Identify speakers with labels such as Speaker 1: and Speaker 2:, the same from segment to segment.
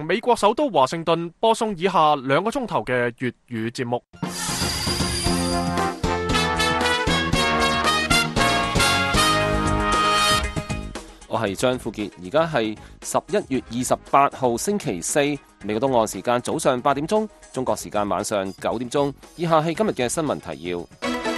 Speaker 1: 美國首都華盛頓播送以下2個鐘頭嘅粵語節目。
Speaker 2: 我係張富傑，而家係11月28號星期四，美國東岸時間早上8點鐘，中國時間晚上9點鐘。以下係今日嘅新聞提要。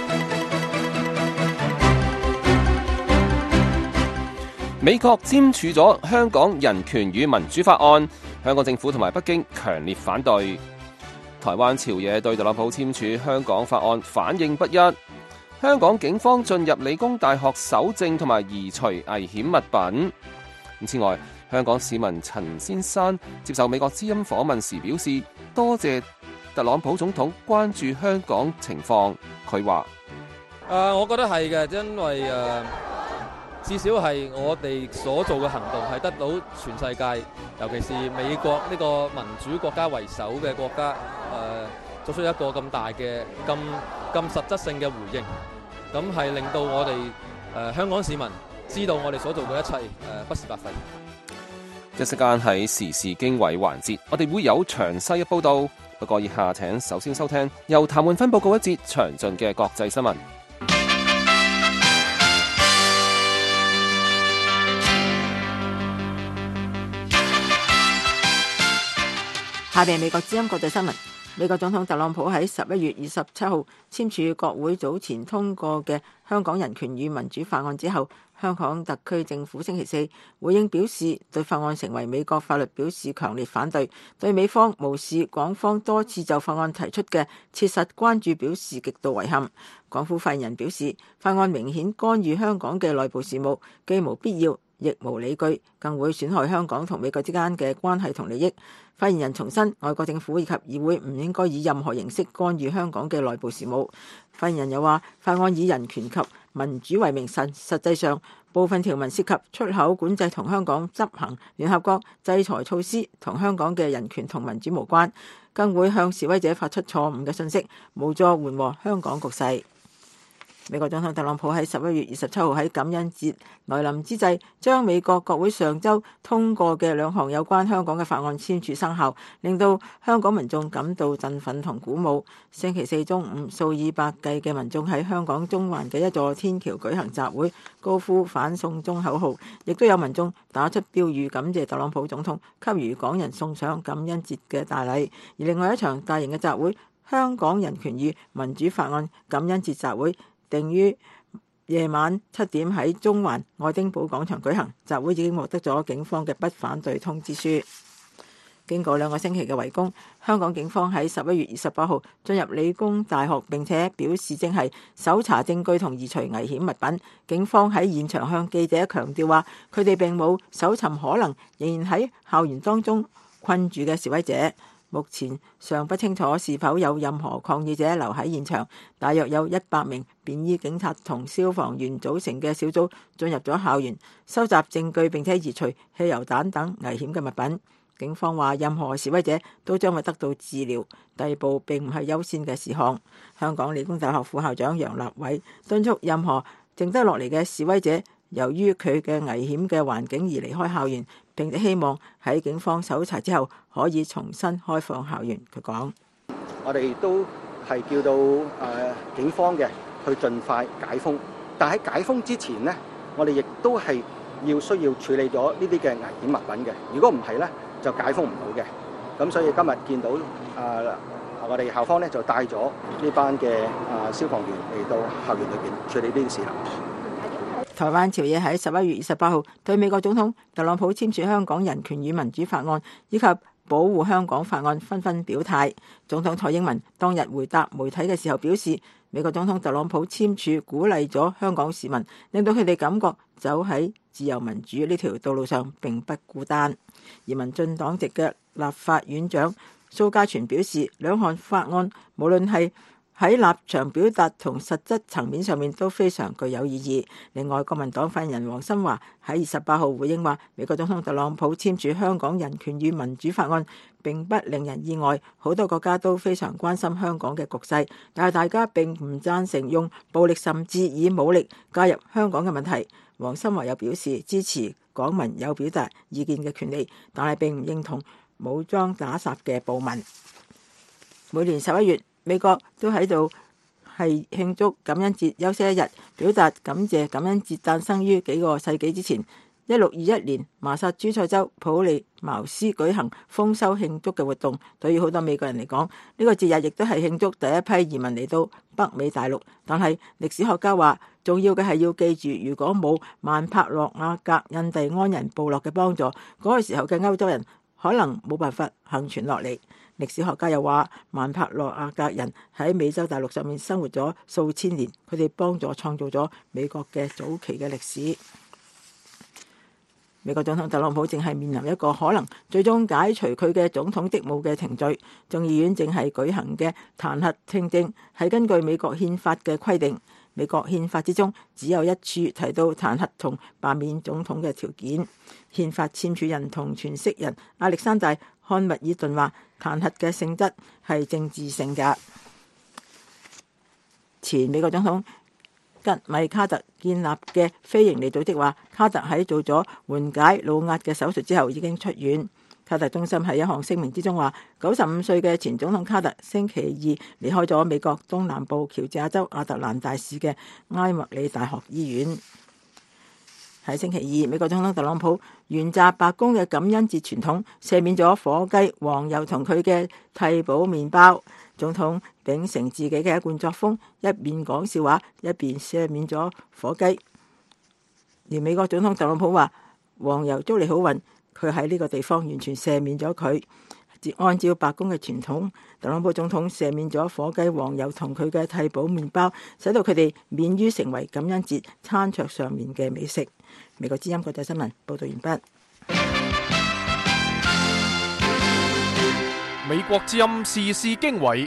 Speaker 2: 美國簽署咗香港人權與民主法案，香港政府同埋北京強烈反對。台灣朝野對特朗普簽署香港法案反應不一。香港警方進入理工大學搜證同埋移除危險物品。此外，香港市民陳先生接受美國之音訪問時表示，多謝特朗普總統關注香港情況。佢話：
Speaker 3: 我覺得係嘅，因為至少係我哋所做嘅行動係得到全世界，尤其是美國呢個民主國家為首嘅國家，作出一個咁大嘅、咁實質性嘅回應，咁係令到我哋香港市民知道我哋所做嘅一切不是白費。
Speaker 2: 一時間喺時事經緯環節，我哋會有詳細嘅報導。不過以下請首先收聽由譚煥芬報告一節詳盡嘅國際新聞。
Speaker 4: 下邊美國之音國際新聞。美國總統特朗普喺11月27號簽署國會早前通過嘅香港人權與民主法案之後，香港特區政府星期四回應表示，對法案成為美國法律表示強烈反對，對美方無視港方多次就法案提出嘅切實關注表示極度遺憾。港府發言人表示，法案明顯干預香港嘅內部事務，既無必要亦無理據，更會損害香港同美國之間嘅關係同利益。發言人重申，外國政府以及議會唔應該以任何形式干預香港嘅內部事務。發言人又話，法案以人權及民主為名，實際上部分條文涉及出口管制同香港執行聯合國制裁措施，同香港嘅人權同民主無關，更會向示威者發出錯誤嘅信息，無助緩和香港局勢。美國總統特朗普喺11月27號喺感恩節來臨之際，將美國國會上週通過嘅2項有關香港嘅法案簽署生效，令到香港民眾感到振奮同鼓舞。星期四中午，數以百計嘅民眾喺香港中環嘅一座天橋舉行集會，高呼反送中口號，亦都有民眾打出標語感謝特朗普總統給予港人送上感恩節嘅大禮。而另外一場大型嘅集會，香港人權與民主法案感恩節集會，定於夜晚7點喺中環愛丁堡廣場舉行。集會已經獲得咗警方嘅不反對通知書。經過2個星期嘅圍攻，香港警方喺11月28號進入理工大學，並且表示正係搜查證據同移除危險物品。警方喺現場向記者強調話，佢哋並冇搜尋可能仍然喺校園當中困住嘅示威者。目前尚不清楚是否有任何抗議者留喺現場。大約有100名便衣警察同消防員組成嘅小組進入咗校園，收集證據並且移除汽油彈等危險嘅物品。警方話，任何示威者都將會得到治療，逮捕並唔係優先嘅事項。香港理工大學副校長楊立偉敦促任何剩低落嚟嘅示威者，由於佢嘅危險嘅環境而離開校園，並且希望喺警方搜查之後可以重新開放校園。佢講：
Speaker 5: 我哋都係叫到警方嘅去盡快解封，但喺解封之前呢，我哋亦都係需要處理咗呢啲嘅危險物品嘅。如果唔係呢，就解封唔到嘅。咁所以今日見到我哋校方呢，就帶咗呢班嘅消防員嚟到校園裏邊處理呢啲事項。
Speaker 4: 台灣朝野喺11月28號對美國總統特朗普簽署香港人權與民主法案以及保護香港法案紛紛表態。總統蔡英文當日回答媒體嘅時候表示，美國總統特朗普簽署鼓勵咗香港市民，令到佢哋感覺走喺自由民主呢條道路上並不孤單。而民進黨籍嘅立法院長蘇嘉全表示，兩項法案無論係喺立場表達同實質層面上面都非常具有意義。另外，國民黨發言人黃新華喺28號回應話，美國總統特朗普簽署香港人權與民主法案並不令人意外，好多國家都非常關心香港嘅局勢，但係大家並唔贊成用暴力甚至以武力介入香港嘅問題。黃新華又表示支持港民有表達意見嘅權利，但係並唔認同武裝打殺嘅暴民。每年11月，美國都喺度係慶祝感恩節休息一日，表達感謝感恩節誕生於幾個世紀之前。1621年，麻薩諸塞州普利茅斯舉行豐收慶祝嘅活動。對於好多美國人嚟講，呢個節日亦都係慶祝第一批移民嚟到北美大陸。但係歷史學家話，重要嘅係要記住，如果冇曼帕諾亞格印第安人部落嘅幫助，嗰個時候嘅歐洲人可能冇辦法幸存落嚟。歷史學家又話，曼帕諾亞格人喺美洲大陸上面生活咗數千年，佢哋幫助創造咗美國嘅早期嘅歷史。美國總統特朗普正係面臨一個可能最終解除佢嘅總統職務嘅程序。眾議院正係舉行嘅彈劾聽證係根據美國憲法嘅規定。美國憲法之中只有一處提到彈劾同罷免總統嘅條件。憲法簽署人同詮釋人亞歷山大漢密爾頓話，彈劾嘅性質係政治性嘅。前美國總統吉米卡特建立嘅非營利組織話，卡特喺做咗緩解腦壓嘅手術之後已經出院。卡特中心喺一項聲明之中話，95歲嘅前總統卡特星期二離開咗美國東南部喬治亞州亞特蘭大市嘅埃默里大學醫院。喺星期二，美國總統特朗普沿襲白宮嘅感恩節傳統，赦免咗火雞、黃油同佢嘅替補麵包。總統秉承自己嘅一貫作風，一邊講笑話，一邊赦免咗火雞。而美國總統特朗普話，黃油祝你好運，佢喺呢個地方完全赦免咗佢。按照白宮嘅傳統，特朗普總統赦免咗火雞、黃油同佢嘅替補麵包，使到佢哋免於成為感恩節餐桌上面嘅美食。美國之音國際新聞報道完畢。
Speaker 1: 美國之音時事經緯，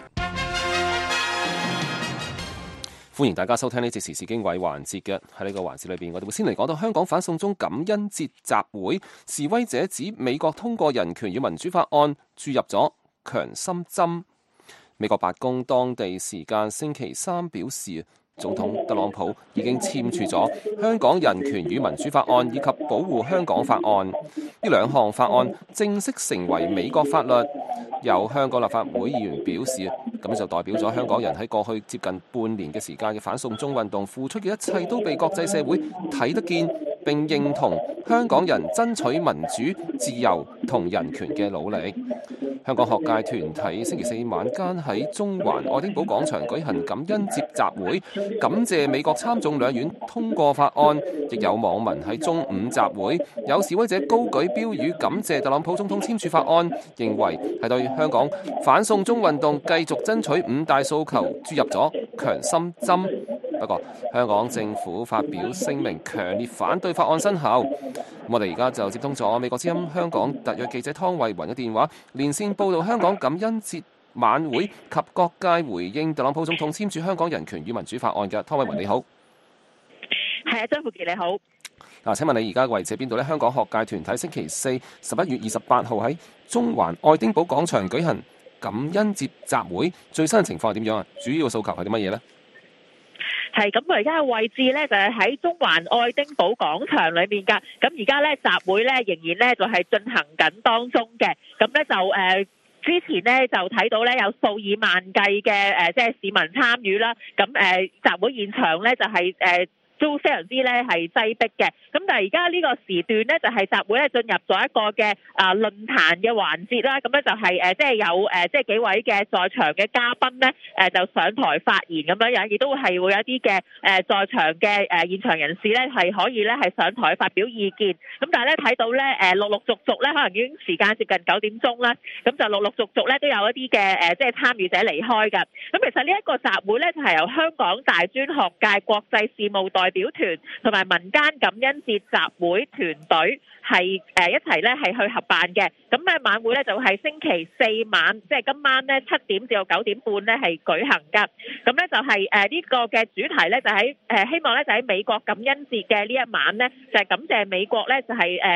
Speaker 2: 歡迎大家收聽呢節時事經緯環節嘅。喺呢個環節裏邊，我哋會先嚟講到香港反送中感恩節集會，示威者指美國通過人權與民主法案注入咗強心針。美國白宮當地時間星期三表示，總統特朗普已經簽署咗香港人權與民主法案以及保護香港法案，呢兩項法案正式成為美國法律。有香港立法會議員表示，咁就代表咗香港人喺過去接近半年嘅時間嘅反送中運動付出嘅一切都被國際社會睇得見，並認同香港人爭取民主、自由同人權嘅努力。香港學界團體星期四晚間喺中環愛丁堡廣場舉行感恩節集會，感謝美國參眾兩院通過法案。亦有網民喺中午集會，有示威者高舉標語感謝特朗普總統簽署法案，認為係對香港反送中運動繼續爭取五大訴求注入咗強心針。不過香港政府發表聲明，強烈反對法案生效。我哋而家就接通咗美國之音香港特約記者湯慧雲嘅電話，連線報道香港感恩節晚會及各界回應特朗普總統簽署香港人權與民主法案嘅。湯慧雲你好。
Speaker 6: 係啊，張富傑你好。
Speaker 2: 嗱，請問你而家嘅位置喺邊度呢？香港學界團體星期四11月28號喺中環愛丁堡廣場舉行感恩節集會，最新嘅情況係點樣啊？主要訴求係啲乜嘢呢？
Speaker 6: 係咁，我而家嘅位置咧就係喺中環愛丁堡廣場裏面㗎。咁而家咧集會咧仍然咧就係進行緊當中嘅。咁咧就之前咧就睇到咧有數以萬計嘅即係市民參與啦。咁集會現場咧就係都非常之咧係擠迫嘅，咁但係而家呢個時段咧就係集會咧進入咗一個嘅論壇嘅環節啦，咁咧就係即係有即係幾位嘅在場嘅嘉賓咧就上台發言咁樣樣，亦都係會有一啲嘅在場嘅現場人士咧係可以咧係上台發表意見，咁但係咧睇到咧陸陸續續咧可能已經時間接近9點鐘啦，咁就陸陸續續咧都有一啲嘅即係參與者離開㗎，咁其實呢一個集會咧就係由香港大專學界國際事務代表團同埋民間感恩節集會團隊係一齊咧係去合辦嘅。咁咧晚會咧就係星期四晚，即係今晚咧7點至到9點半咧係舉行噶。咁咧就係呢個嘅主題咧就喺希望咧就喺美國感恩節嘅呢一晚咧就係感謝美國咧就係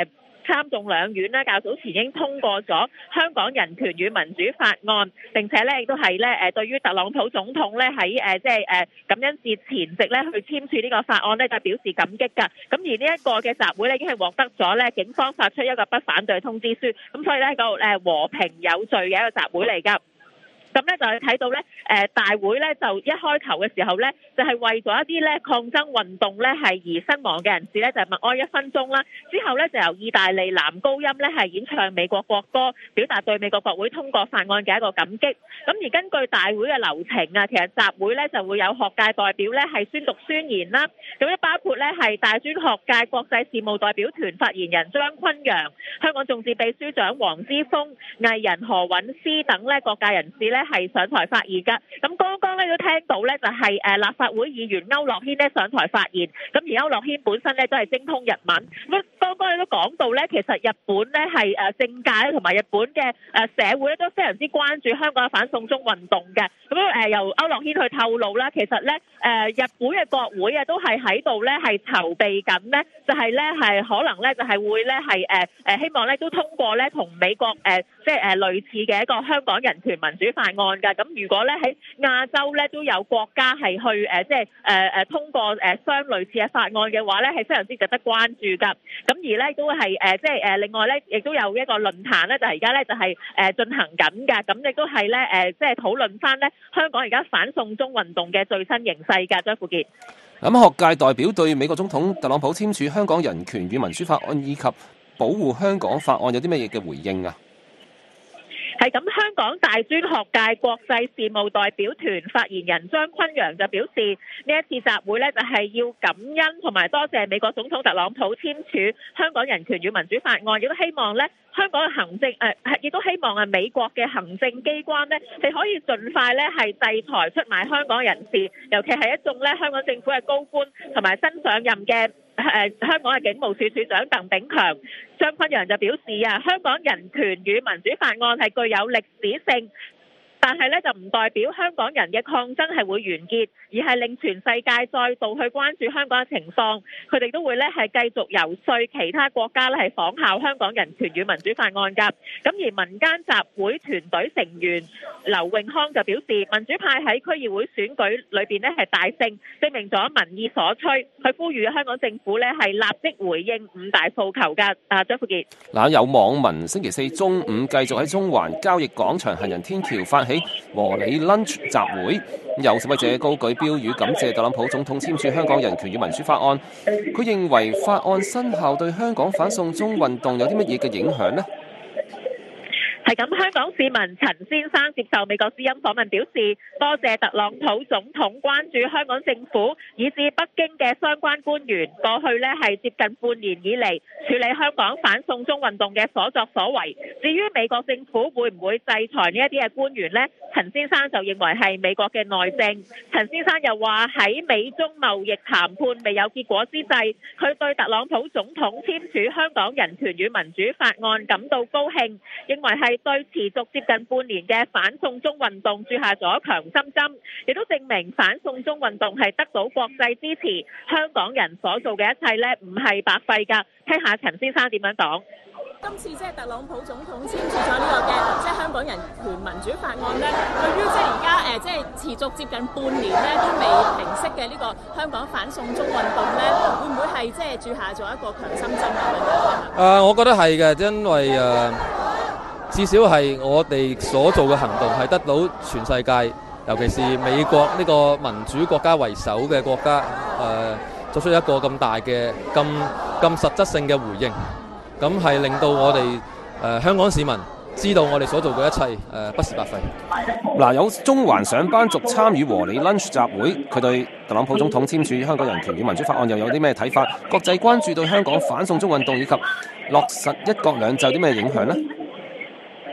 Speaker 6: 參眾兩院咧較早前已經通過咗香港人權與民主法案，並且咧亦都係咧對於特朗普總統咧喺感恩節前夕咧去簽署呢個法案咧就表示感激㗎。咁而呢一個嘅集會咧已經係獲得咗咧警方發出一個不反對通知書，咁所以咧個和平有序嘅一個集會嚟㗎。咁咧就係睇到咧，大會咧就一開頭嘅時候咧，就係為咗一啲咧抗爭運動咧係而身亡嘅人士咧，就默哀1分鐘啦。之後咧就由意大利男高音咧係演唱美國國歌，表達對美國國會通過法案嘅一個感激。咁而根據大會嘅流程啊，其實集會咧就會有學界代表咧係宣讀宣言啦。咁咧包括咧係大專學界國際事務代表團發言人張崑陽、香港眾志秘書長黃之鋒、藝人何韻詩等咧各界人士咧係上台發言㗎。咁剛剛咧都聽到咧就係立法會議員區諾軒咧上台發言。咁而區諾軒本身咧都係精通日文。咁剛剛亦都講到咧，其實日本咧係政界同埋日本嘅社會咧都非常之關注香港嘅反送中運動嘅。咁由區諾軒去透露啦，其實咧日本嘅國會啊都係喺度咧係籌備緊咧，就係咧係可能咧就係會咧係希望咧都通過咧同美國即係類似嘅一個香港人權民主法案㗎。咁如果咧喺亞洲咧都有國家係去即係通過相類似嘅法案嘅話咧，係非常之值得關注㗎。咁而咧都係即係另外咧，亦都有一個論壇咧，就係而家咧就係進行緊㗎。咁亦都係咧即係討論翻咧香港而家反送中運動嘅最新形勢㗎。張富傑。
Speaker 2: 咁學界代表對美國總統特朗普簽署香港人權與民主法案以及保護香港法案有啲乜嘢嘅回應啊？
Speaker 6: 係咁，香港大專學界國際事務代表團發言人張崑陽就表示，呢一次集會呢，就係要感恩同埋多謝美國總統特朗普簽署香港人權與民主法案，亦都希望呢香港嘅行政亦都希望美國嘅行政機關呢，係可以盡快呢係制裁出賣香港人士，尤其係一眾呢香港政府嘅高官同埋新上任嘅香港嘅警務處處長鄧炳強。張崑陽就表示啊，香港人權與民主法案係具有歷史性，但係咧就唔代表香港人嘅抗爭係會完結，而係令全世界再度去關注香港嘅情況。佢哋都會咧係繼續游說其他國家咧係仿效香港人權與民主法案㗎。咁而民間集會團隊成員劉永康就表示，民主派喺區議會選舉裏邊咧係大勝，證明咗民意所趨。佢呼籲香港政府咧係立即回應5大訴求㗎。張富傑。
Speaker 2: 嗱，有網民星期四中午繼續喺中環交易廣場行人天橋發起和你 lunch 集會，有示威者高舉標語感謝特朗普總統簽署香港人權與民主法案。佢認為法案生效對香港反送中運動有啲乜嘢嘅影響呢？
Speaker 6: 係咁，香港市民陳先生接受美國之音訪問表示，多謝特朗普總統關注香港政府以至北京嘅相關官員，過去呢係接近半年以嚟處理香港反送中運動嘅所作所為。至於美國政府會唔會制裁呢一啲嘅官員呢？陳先生就認為係美國嘅內政。陳先生又話喺美中貿易談判未有結果之際，佢對特朗普總統簽署香港人權與民主法案感到高興，認為係對持續接近半年嘅反送中運動注下咗強心針，亦都證明反送中運動係得到國際支持，香港人所做嘅一切呢唔係白費㗎。聽下陳先生點樣講。
Speaker 7: 今次即係特朗普總統簽署咗呢個嘅即係香港人權民主法案咧，對於即係而家即係持續接近半年咧都未平息嘅呢個香港反送中運動咧，會唔會係即係注下咗一個強心針咁樣？
Speaker 3: 我覺得係嘅，因為至少係我哋所做嘅行動係得到全世界，尤其是美國呢個民主國家為首嘅國家作出一個咁大嘅咁實質性嘅回應。咁係令到我哋香港市民知道我哋所做嘅一切不是白費。
Speaker 2: 嗱，有中環上班族參與和你 lunch 集會，佢對特朗普總統簽署香港人權與民主法案又有啲咩睇法？國際關注對香港反送中運動以及落實一國兩制有啲咩影響呢？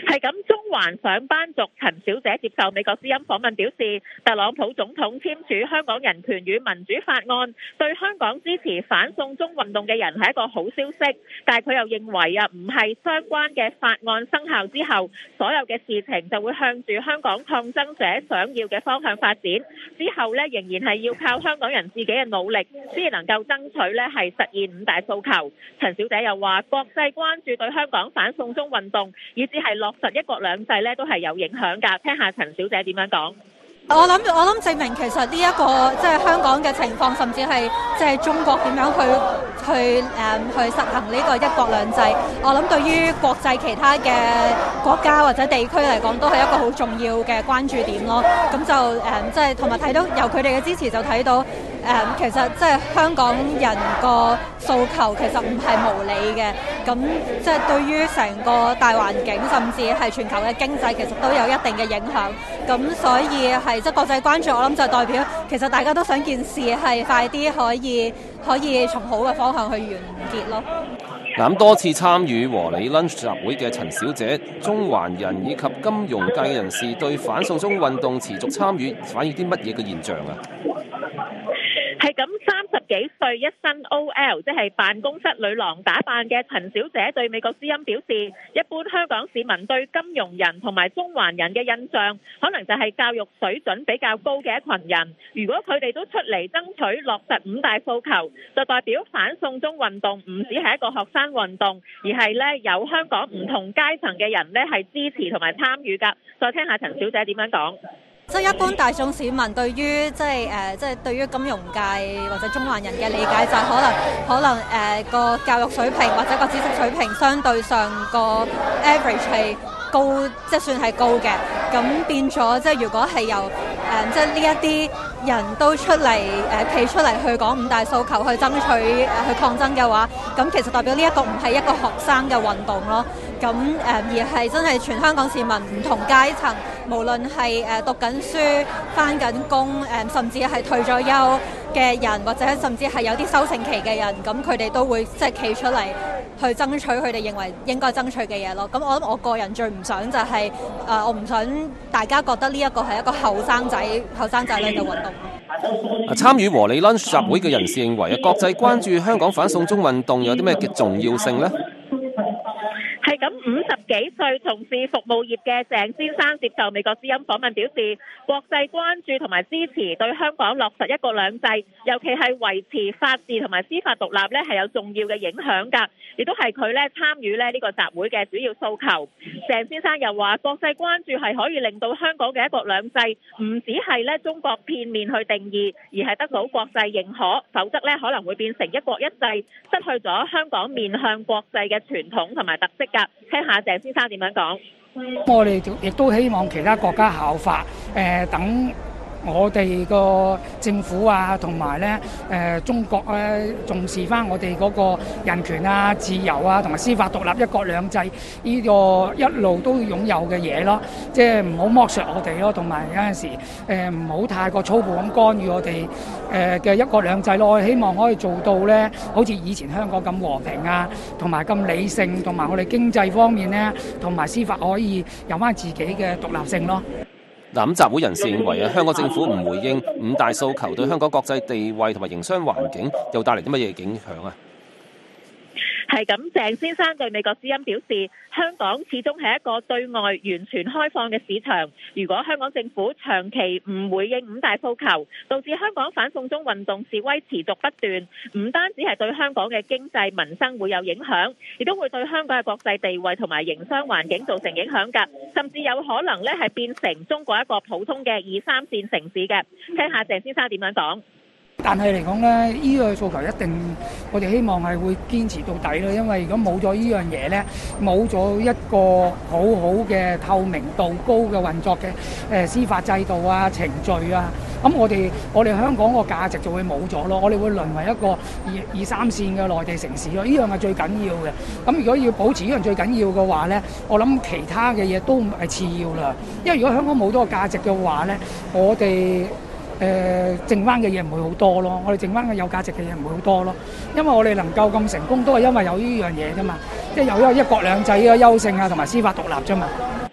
Speaker 6: 係咁，中環上班族陳小姐接受美國之音訪問表示，特朗普總統簽署香港人權與民主法案，對香港支持反送中運動嘅人係一個好消息。但係佢又認為唔係相關嘅法案生效之後，所有嘅事情就會向住香港抗爭者想要嘅方向發展。之後呢，仍然係要靠香港人自己嘅努力，先至能夠爭取呢係實現五大訴求。陳小姐又話，國際關注對香港反送中運動，以至係落實一國兩制呢，都係有影響㗎。聽下陳小姐點樣講。
Speaker 8: 我諗證明其實呢一個即係香港嘅情況，甚至係即係中國點樣去實行呢個一國兩制，我諗對於國際其他嘅國家或者地區嚟講，都係一個好重要嘅關注點咯。咁就即係同埋睇到由佢哋嘅支持就睇到其實即係香港人個訴求其實唔係無理嘅。咁即係對於成個大環境，甚至係全球嘅經濟，其實都有一定嘅影響。咁所以係即係國際關注，我諗就代表其實大家都想件事係快啲可以從好嘅方向去完結咯。
Speaker 2: 咁多次參與和你 lunch 集會嘅陳小姐，中環人以及金融界嘅人士對反送中運動持續參與，反映啲乜嘢嘅現象啊？
Speaker 6: 係咁，30幾歲一身 OL， 即係辦公室女郎打扮嘅陳小姐對美國之音表示，一般香港市民對金融人同埋中環人嘅印象，可能就係教育水準比較高嘅一群人。如果佢哋都出嚟爭取落實五大訴求，就代表反送中運動唔止係一個學生運動，而係呢有香港唔同階層嘅人呢係支持同埋參與㗎。再聽下陳小姐點樣講。
Speaker 8: 即係一般大眾市民對於即係對於金融界或者中環人嘅理解就係可能個教育水平或者個知識水平相對上個 average 係高，即係算係高嘅。咁變咗即係如果係由即係呢一啲人都出嚟企出嚟去講五大訴求去爭取去抗爭嘅話，咁其實代表呢一個唔係一個學生嘅運動咯。咁而係真係全香港市民唔同階層，無論係讀緊書、返緊工，甚至係退咗休嘅人，或者甚至係有啲收成期嘅人，咁佢哋都會即係企出嚟去爭取佢哋認為應該爭取嘅嘢咯。咁我諗我個人最唔想就係我唔想大家覺得呢一個係一個後生仔女嘅運動。
Speaker 2: 參與和你 lunch 集會嘅人士認為，國際關注香港反送中運動有啲咩嘅重要性呢？
Speaker 6: 係咁，50幾歲從事服務業嘅鄭先生接受美國之音訪問表示，國際關注同埋支持對香港落實一國兩制，尤其係維持法治同埋司法獨立呢係有重要嘅影響㗎，亦都係佢呢參與呢個集會嘅主要訴求。鄭先生又話，國際關注係可以令到香港嘅一國兩制唔只係呢中國片面去定義，而係得到國際認可，否則呢可能會變成一國一制，失去咗香港面向國際嘅傳統同埋特色㗎。聽下鄭先生點樣講。
Speaker 9: 我哋亦都希望其他國家效法，等我哋個政府啊，同埋咧中國咧重視翻我哋嗰個人權啊、自由啊，同埋司法獨立、一國兩制呢個一路都擁有嘅嘢咯。即係唔好剝削我哋咯，同埋有陣時唔好太過粗暴咁干預我哋嘅一國兩制咯。我希望可以做到咧，好似以前香港咁和平啊，同埋咁理性，同埋我哋經濟方面咧，同埋司法可以有翻自己嘅獨立性咯。
Speaker 2: 嗱，咁集會人士認為香港政府唔回應五大訴求，對香港國際地位同埋營商環境又帶嚟啲乜嘢影響啊？
Speaker 6: 係咁，鄭先生對美國之音表示，香港始終係一個對外完全開放嘅市場。如果香港政府長期唔回應五大訴求，導致香港反送中運動示威持續不斷，唔單止係對香港嘅經濟民生會有影響，亦都會對香港嘅國際地位同埋營商環境造成影響㗎，甚至有可能係變成中國一個普通嘅2、3線城市嘅。聽下鄭先生點樣講。
Speaker 9: 但係嚟講咧，呢個訴求一定，我哋希望係會堅持到底咯。因為如果冇咗呢樣嘢咧，冇咗一個好好嘅透明度高嘅運作嘅司法制度啊、程序啊，咁我哋香港個價值就會冇咗咯。我哋會淪為一個二三線嘅內地城市咯。呢樣係最緊要嘅。咁如果要保持呢樣最緊要嘅話咧，我諗其他嘅嘢都唔係次要啦。因為如果香港冇咗個價值嘅話咧，我哋剩翻嘅嘢唔會好多咯，我哋剩翻嘅有價值嘅嘢唔會好多咯，因為我哋能夠咁成功都係因為有呢樣嘢啫嘛，即係有一國兩制嘅優勝啊，同埋司法獨立啫嘛。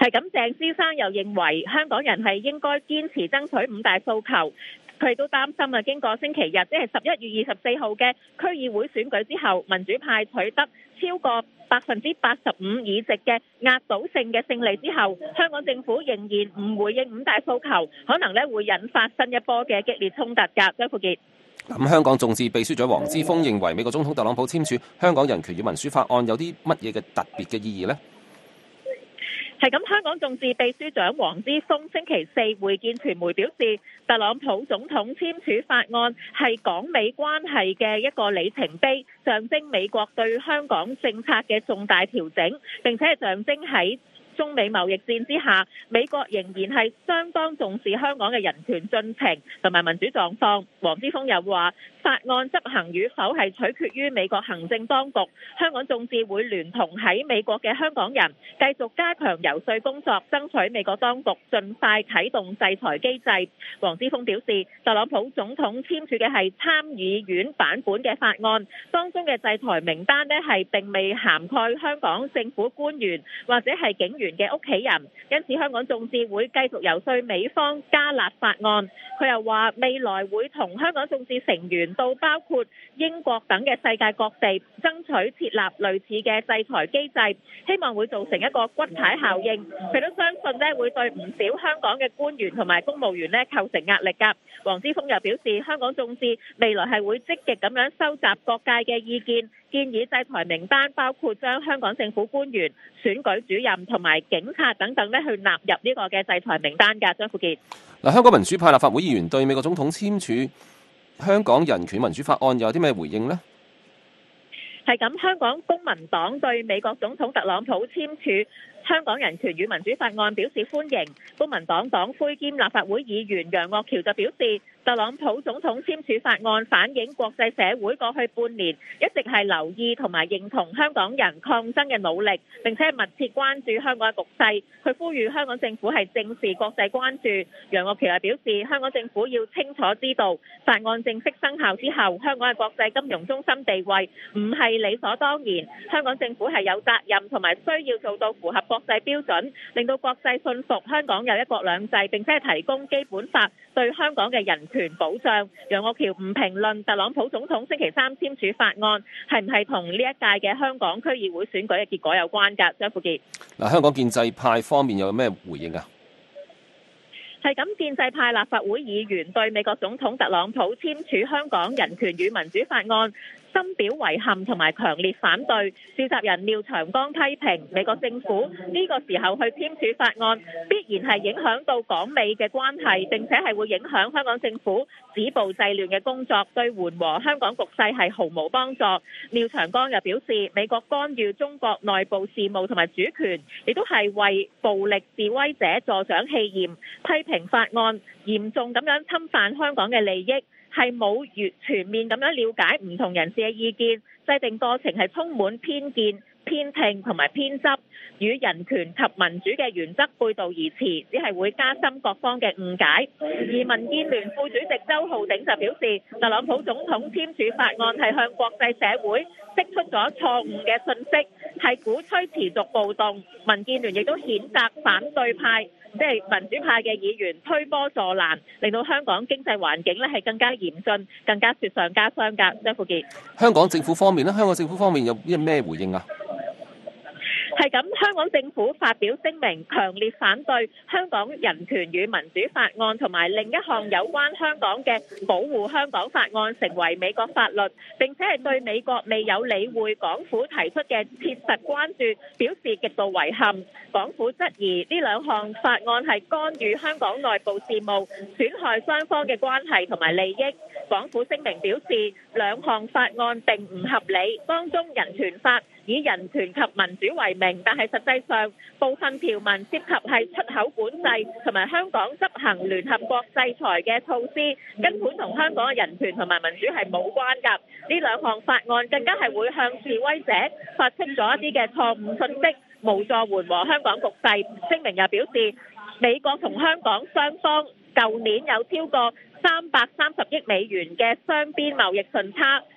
Speaker 6: 係咁，鄭先生又認為香港人係應該堅持爭取五大訴求。佢亦都擔心啊，經過星期日即係11月24號嘅區議會選舉之後，民主派取得超過85%議席嘅壓倒性嘅勝利之後，香港政府仍然唔回應五大訴求，可能咧會引發新一波嘅激烈衝突㗎。張富傑。
Speaker 2: 咁香港眾志秘書長黃之鋒認為美國總統特朗普簽署香港人權與民主法案有啲乜嘢嘅特別嘅意義呢？
Speaker 6: 係咁，香港眾志秘書長黃之鋒星期四會見傳媒表示，特朗普總統簽署法案係港美關係嘅一個里程碑，象徵美國對香港政策嘅重大調整，並且係象徵喺中美貿易戰之下，美國仍然係相當重視香港嘅人權進程同埋民主狀況。黃之鋒又話，法案執行與否係取決於美國行政當局。香港眾志會聯同喺美國嘅香港人，繼續加強遊說工作，爭取美國當局盡快啟動制裁機制。黃之鋒表示，特朗普總統簽署嘅係參議院版本嘅法案，當中嘅制裁名單呢係並未涵蓋香港政府官員或者係警員嘅屋企人，因此香港眾志會繼續遊說美方加辣法案。佢又話未來會同香港眾志成員到包括英國等嘅世界各地爭取設立類似嘅制裁機制，希望會造成一個骨牌效應。佢都相信呢會對唔少香港嘅官員同埋公務員呢構成壓力㗎。黃之鋒又表示，香港眾志未來係會積極咁樣收集各界嘅意見，建議制裁名單包括將香港政府官員、選舉主任同埋警察等等呢去納入呢個嘅制裁名單㗎。張富傑。
Speaker 2: 香港民主派立法會議員對美國總統簽署香港人權民主法案有啲咩回應呢？
Speaker 6: 係咁，香港公民黨對美國總統特朗普簽署香港人權與民主法案表示歡迎。公民黨黨魁兼立法會議員楊岳橋就表示，特朗普總統簽署法案反映國際社會過去半年一直係留意同埋認同香港人抗爭嘅努力，並且密切關注香港嘅局勢。佢呼籲香港政府係正視國際關注。楊岳橋又表示，香港政府要清楚知道，法案正式生效之後，香港嘅國際金融中心地位唔係理所當然。香港政府係有責任同埋需要做到符合國際標準，令到國際信服香港有一國兩制，並且係提供基本法對香港嘅人權保障。楊岳橋唔評論特朗普總統星期三簽署法案係唔係同呢一屆嘅香港區議會選舉嘅結果有關㗎。張富傑。
Speaker 2: 香港建制派方面有咩回應啊？
Speaker 6: 係咁，建制派立法會議員對美國總統特朗普簽署香港人權與民主法案深表遺憾同埋強烈反對。召集人廖長江批評美國政府呢個時候去簽署法案，必然係影響到港美嘅關係，並且係會影響香港政府止暴制亂嘅工作，對緩和香港局勢係毫無幫助。廖長江又表示，美國干預中國內部事務同埋主權，亦都係為暴力示威者助長氣焰，批評法案嚴重咁樣侵犯香港嘅利益，係冇全面咁樣了解唔同人士嘅意見，制定過程係充滿偏見、偏聽同埋偏執，與人權及民主嘅原則背道而馳，只係會加深各方嘅誤解。而民建聯副主席周浩鼎就表示，特朗普總統簽署法案係向國際社會釋出咗錯誤嘅信息，係鼓吹持續暴動。民建聯亦都譴責反對派，即係民主派嘅議員推波助瀾，令到香港經濟環境咧係更加嚴峻，更加雪上加霜㗎。張富傑。
Speaker 2: 香港政府方面咧，香港政府方面有啲咩回應啊？
Speaker 6: 係咁，香港政府發表聲明，強烈反對香港人權與民主法案同埋另一項有關香港嘅保護香港法案成為美國法律，並且係對美國未有理會港府提出嘅切實關注表示極度遺憾。港府質疑呢兩項法案係干預香港內部事務，損害雙方嘅關係同埋利益。港府聲明表示，兩項法案並唔合理，當中人權法以人權及民主為名，但係實際上部分條文涉及係出口管制同埋香港執行聯合國制裁嘅措施，根本同香港嘅人權同埋民主係冇關㗎。呢兩項法案更加係會向示威者發出咗一啲嘅錯誤信息，無助緩和香港局勢。聲明又表示，美國同香港雙方舊年有超過330億美元嘅雙邊貿易順差，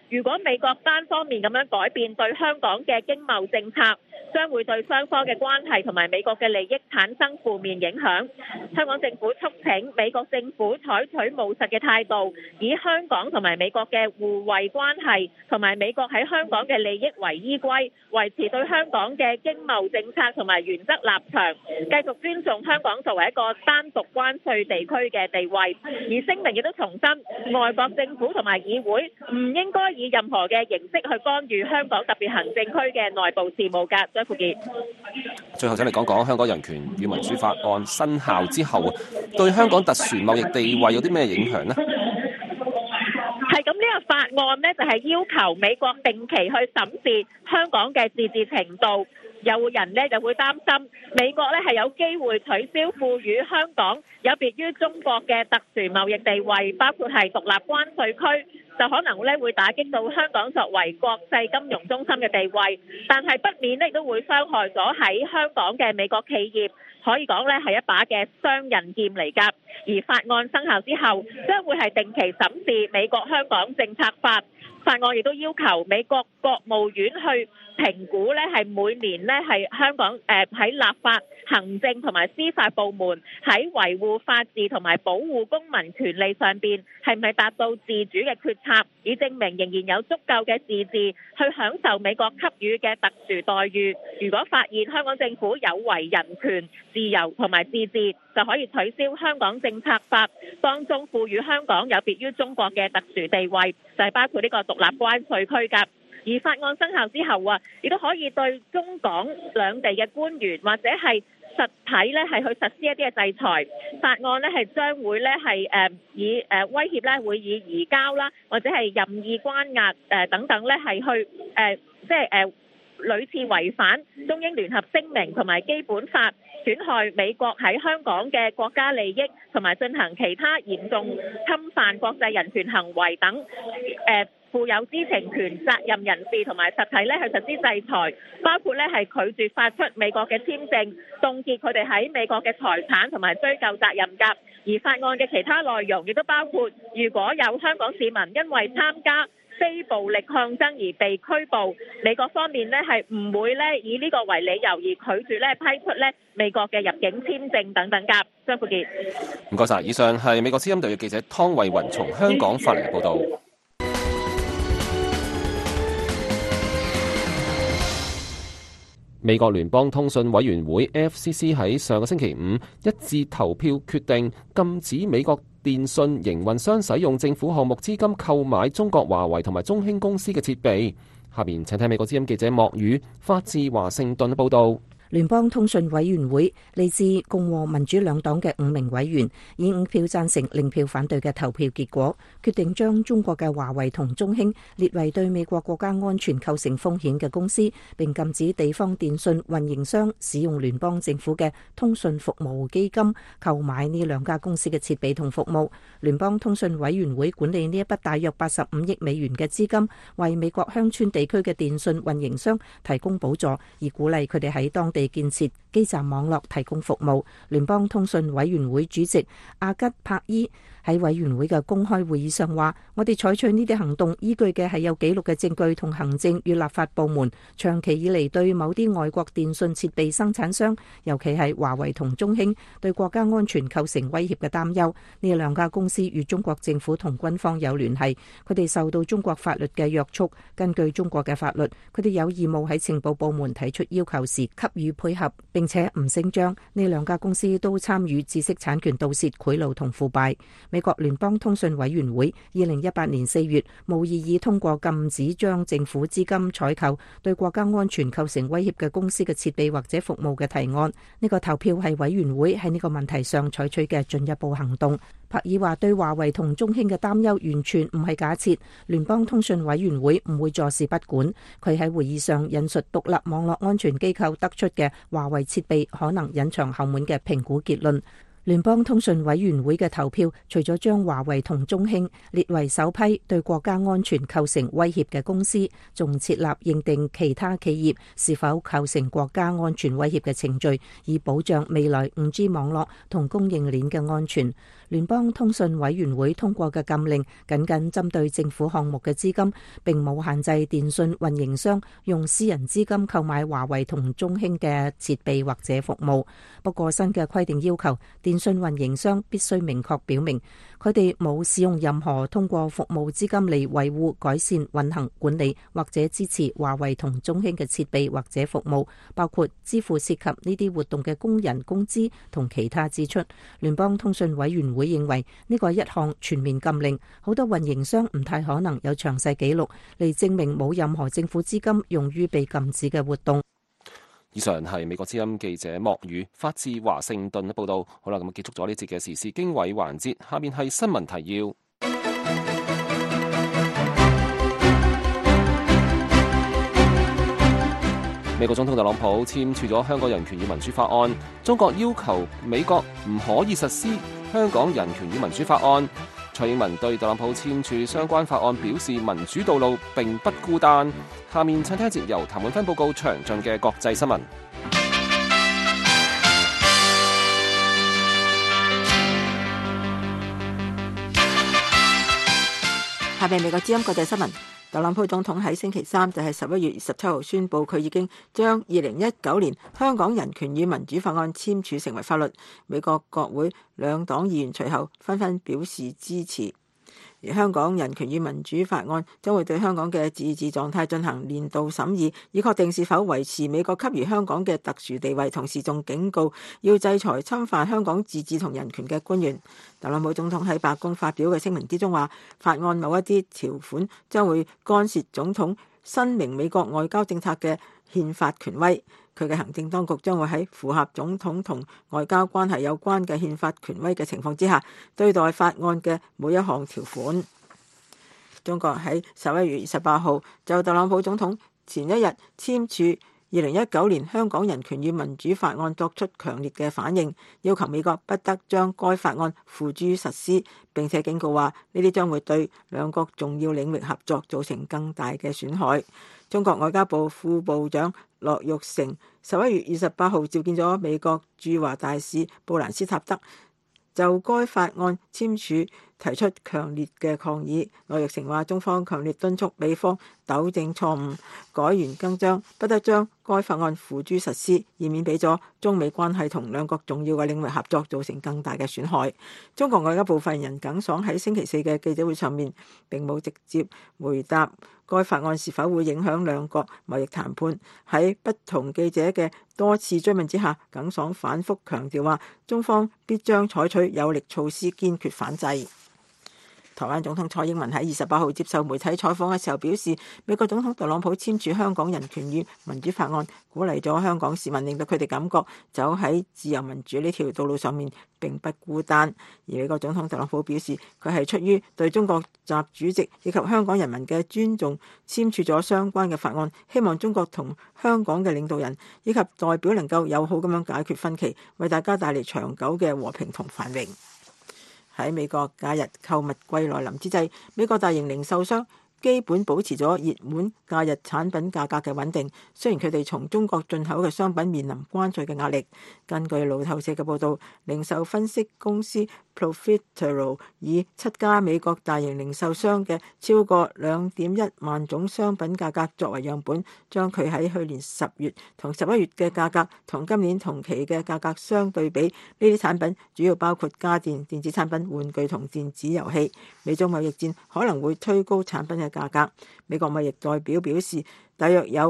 Speaker 6: 如果美國單方面咁樣改變對香港嘅經貿政策，將會對雙方嘅關係同埋美國嘅利益產生負面影響。香港政府促請美國政府採取務實嘅態度，以香港同埋美國嘅互惠關係同埋美國喺香港嘅利益為依歸，維持對香港嘅經貿政策同埋原則立場，繼續尊重香港作為一個單獨關稅地區嘅地位。而聲明亦都重申，外國政府同埋議會唔應該以任何嘅形式去干預香港特別行政區嘅內部事務㗎。張富傑，
Speaker 2: 最後請你講講香港人權與民主法案生效之後，對香港特殊貿易地位有啲咩影響呢？
Speaker 6: 係咁，呢個法案呢，就係要求美國定期去審視香港嘅自治程度。有人呢就會擔心美國呢係有機會取消賦予香港有別於中國嘅特殊貿易地位，包括係獨立關稅區，就可能呢會打擊到香港作為國際金融中心嘅地位，但係不免呢都會傷害咗喺香港嘅美國企業，可以講呢係一把嘅雙刃劍嚟㗎。而法案生效之後，將會係定期審視美國香港政策法。法案亦都要求美國國務院去評估呢係每年呢係香港喺立法、行政同埋司法部門喺維護法治同埋保護公民權利上邊係唔係達到自主嘅決策，以證明仍然有足夠嘅自治去享受美國給予嘅特殊待遇。如果發現香港政府有違人權、自由同埋自治，就可以取消香港政策法當中賦予香港有別於中國嘅特殊地位，就係包括呢個獨立關稅區㗎。而法案生效之後啊，亦都可以對中港兩地嘅官員或者係實體咧係去實施一啲嘅制裁。法案咧係將會咧係以威脅咧會以移交啦，或者係任意關押等等咧係去屢次違反中英聯合聲明同埋基本法，損害美國喺香港嘅國家利益，同埋進行其他嚴重侵犯國際人權行為等負有知情權責任人士同埋實體咧去實施制裁，包括咧係拒絕發出美國嘅簽證，凍結佢哋喺美國嘅財產同埋追究責任㗎。而法案嘅其他內容亦都包括，如果有香港市民因為參加非暴力抗爭而被拘捕，美國方面呢係唔會呢以呢個為理由而拒絕呢批出呢美國嘅入境簽證等等㗎。張富傑，
Speaker 2: 唔該晒。以上係美國之音特約記者湯慧雲從香港發嚟嘅報導。美國聯邦通訊委員會 FCC 喺上個星期五一致投票決定禁止美國電信營運商使用政府項目資金購買中國華為同埋中興公司嘅設備。下面請睇美國之音記者莫宇發自華盛頓嘅報導。
Speaker 10: 聯邦通訊委員會嚟自共和民主兩黨嘅5名委員以5票贊成0票反對嘅投票結果，決定將中國嘅華為同中興列為對美國國家安全構成風險嘅公司，並禁止地方電信運營商使用聯邦政府嘅通訊服務基金購買呢兩家公司嘅設備同服務。聯邦通訊委員會管理呢一筆大約85億美元嘅資金，為美國鄉村地區嘅電信運營商提供補助，而鼓勵佢哋喺當地建設基站網絡提供服務。聯邦通訊委員會主席阿吉柏伊喺委員會嘅公開會議上話，我哋採取呢啲行動依據嘅係有記錄嘅證據同行政與立法部門長期以嚟對某啲外國電信設備生產商，尤其係華為同中興對國家安全構成威脅嘅擔憂。呢兩家公司與中國政府同軍方有聯繫，佢哋受到中國法律嘅約束。根據中國嘅法律，佢哋有義務喺情報部門提出要求時給予配合，並且唔聲張。呢兩家公司都參與知識產權盜竊、賄賂同腐敗。美國聯邦通訊委員會2018年4月無異議通過禁止將政府資金採購對國家安全構成威脅嘅公司嘅設備或者服務嘅提案。呢個投票係委員會喺呢個問題上採取嘅進一步行動。柏爾話對華為同中興嘅擔憂完全唔係假設，聯邦通訊委員會唔會坐視不管。佢喺會議上引述獨立網絡安全機構得出嘅華為設備可能隱藏後門嘅評估結論。 聯邦通訊委員會嘅投票，除咗將華為同中興列為首批對國家安全構成威脅嘅公司，仲設立認定其他企業是否構成國家安全威脅嘅程序，以保障未來 5G 網絡同供應鏈嘅安全。聯邦通訊委員會通過嘅禁令僅僅針對政府項目嘅資金，並冇限制電信運營商用私人資金購買華為同中興嘅設備或者服務。不過新嘅規定要求電信運營商必須明確表明，佢哋冇使用任何通過服務資金嚟維護、改善、運行、管理或者支持華為同中興嘅設備或者服務，包括支付涉及呢啲活動嘅工人工資同其他支出。聯邦通訊委員會認為呢個係一項全面禁令，好多運營商唔太可能有詳細記錄嚟證明冇任何政府資金用於被禁止嘅活動。
Speaker 2: 以上係美國之音記者莫宇發自華盛頓嘅報道。好啦，咁結束咗呢節嘅時事經緯環節，下面係新聞提要。美國總統特朗普簽署咗香港人權與民主法案，中國要求美國唔可以實施香港人權與民主法案。蔡英文對特朗普簽署相關法案表示民主道路並不孤單。下面請聽一節由譚滿芬報告詳盡嘅國際新聞。
Speaker 4: 下面美國之音國際新聞。特朗普總統喺星期三，就係11月27號宣布，佢已經將2019年香港人權與民主法案簽署成為法律。美國國會兩黨議員隨後紛紛表示支持。而香港人權與民主法案將會對香港嘅自治狀態進行年度審議，以確定是否維持美國給予香港嘅特殊地位，同時仲警告要制裁侵犯香港自治同人權嘅官員。特朗普總統喺白宮發表嘅聲明之中話，法案某一啲條款將會干涉總統申明美國外交政策嘅憲法權威。佢嘅行政當局將會喺符合總統同外交關係有關嘅憲法權威嘅情況之下，對待法案嘅每一項條款。中國喺11月28號就特朗普總統前一日簽署2019年香港人權與民主法案作出強烈嘅反應，要求美國不得將該法案付諸實施，並且警告話呢啲將會對兩國重要領域合作造成更大嘅損害。中國外交部副部長樂玉成11月28號召見咗美國駐華大使布蘭斯塔德，就該法案簽署提出強烈嘅抗議。樂玉成話，中方強烈敦促美方糾正錯誤，改弦更張，不得將該法案付諸實施，以免俾咗中美關係同兩國重要嘅領域合作造成更大嘅損害。中國外交部發言人耿爽喺星期四嘅記者會上面並冇直接回答該法案是否會影響兩國貿易談判。喺不同記者嘅多次追問之下，耿爽反覆強調話，中方必將採取有力措施，堅決反制。台灣總統蔡英文喺28號接受媒體採訪嘅時候表示，美國總統特朗普簽署香港人權與民主法案，鼓勵咗香港市民，令到佢哋感覺走喺自由民主呢條道路上面並不孤單。而美國總統特朗普表示，佢係出於對中國習主席以及香港人民嘅尊重，簽署咗相關嘅法案，希望中國同香港嘅領導人以及代表能夠友好咁樣解決分歧，為大家帶嚟長久嘅和平同繁榮。喺美國假日購物季來臨之際，美國大型零售商基本保持咗熱門假日產品價格嘅穩定，雖然佢哋從中國進口嘅商品面臨關稅嘅壓力。根據路透社嘅報導，零售分析公司 Profitero 以7家美國大型零售商嘅超過2.1萬種商品價格作為樣本，將佢喺去年10月同11月嘅價格同今年同期嘅價格相對比。呢啲產品主要包括家電、電子產品、玩具同電子遊戲。美中貿易戰可能會推高產品嘅價格。美國貿易代表表示，大約有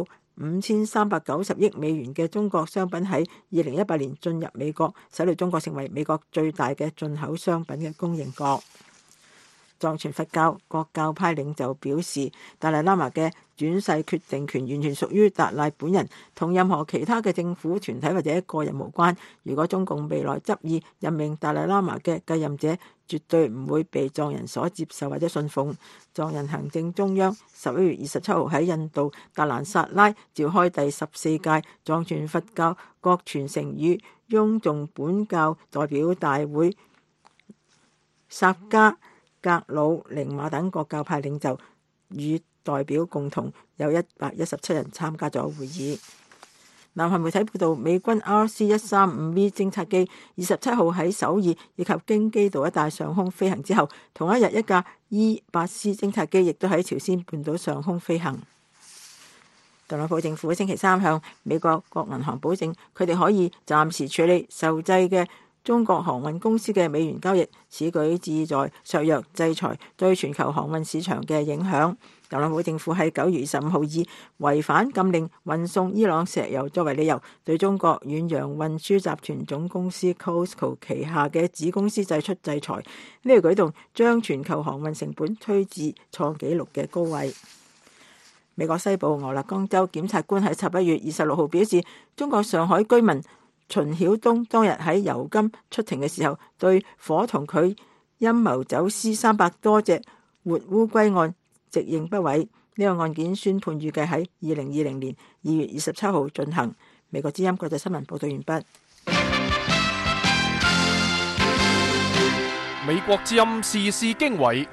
Speaker 4: 5390億美元嘅中國商品喺2018年進入美國，使到中國成為美國最大嘅進口商品嘅供應國。 藏傳佛教各教派領袖表示，達賴喇嘛嘅轉世決定權完全屬於達賴本人，同任何其他嘅政府團體或者個人無關。如果中共未來執意任命達賴喇嘛嘅繼任者，絕對唔會被藏人所接受或者信奉。藏人行政中央11月27號喺印度達蘭薩拉召開第14屆藏傳佛教各傳承與雍仲本教代表大會，薩迦、格魯、寧瑪等各教派領袖與代表共同有117人參加咗會議。南韓媒體報道，美軍 RC-135V 偵察機27號喺首爾以及京畿道一帶上空飛行之後，同一日一架 E-8C 偵察機亦都喺朝鮮半島上空飛行。特朗普政府星期三向美國各銀行保證，佢哋可以暫時處理受制嘅中國航運公司嘅美元交易，此舉旨在削弱制裁對全球航運市場嘅影響。特朗普政府喺9月25號以違反禁令運送伊朗石油作為理由，對中國遠洋運輸集團總公司 COSCO 旗下嘅子公司作出制裁。呢個舉動將全球航運成本推至創紀錄嘅高位。美國西部俄勒岡州檢察官喺11月26號表示，中國上海居民秦曉東當日喺油金出庭嘅時候，對伙同佢陰謀走私300多隻活烏龜案直認不諱。呢個案件宣判預計喺2020年2月27號進行。美國之音國際新聞報道完畢。
Speaker 1: 美國之音時事經緯，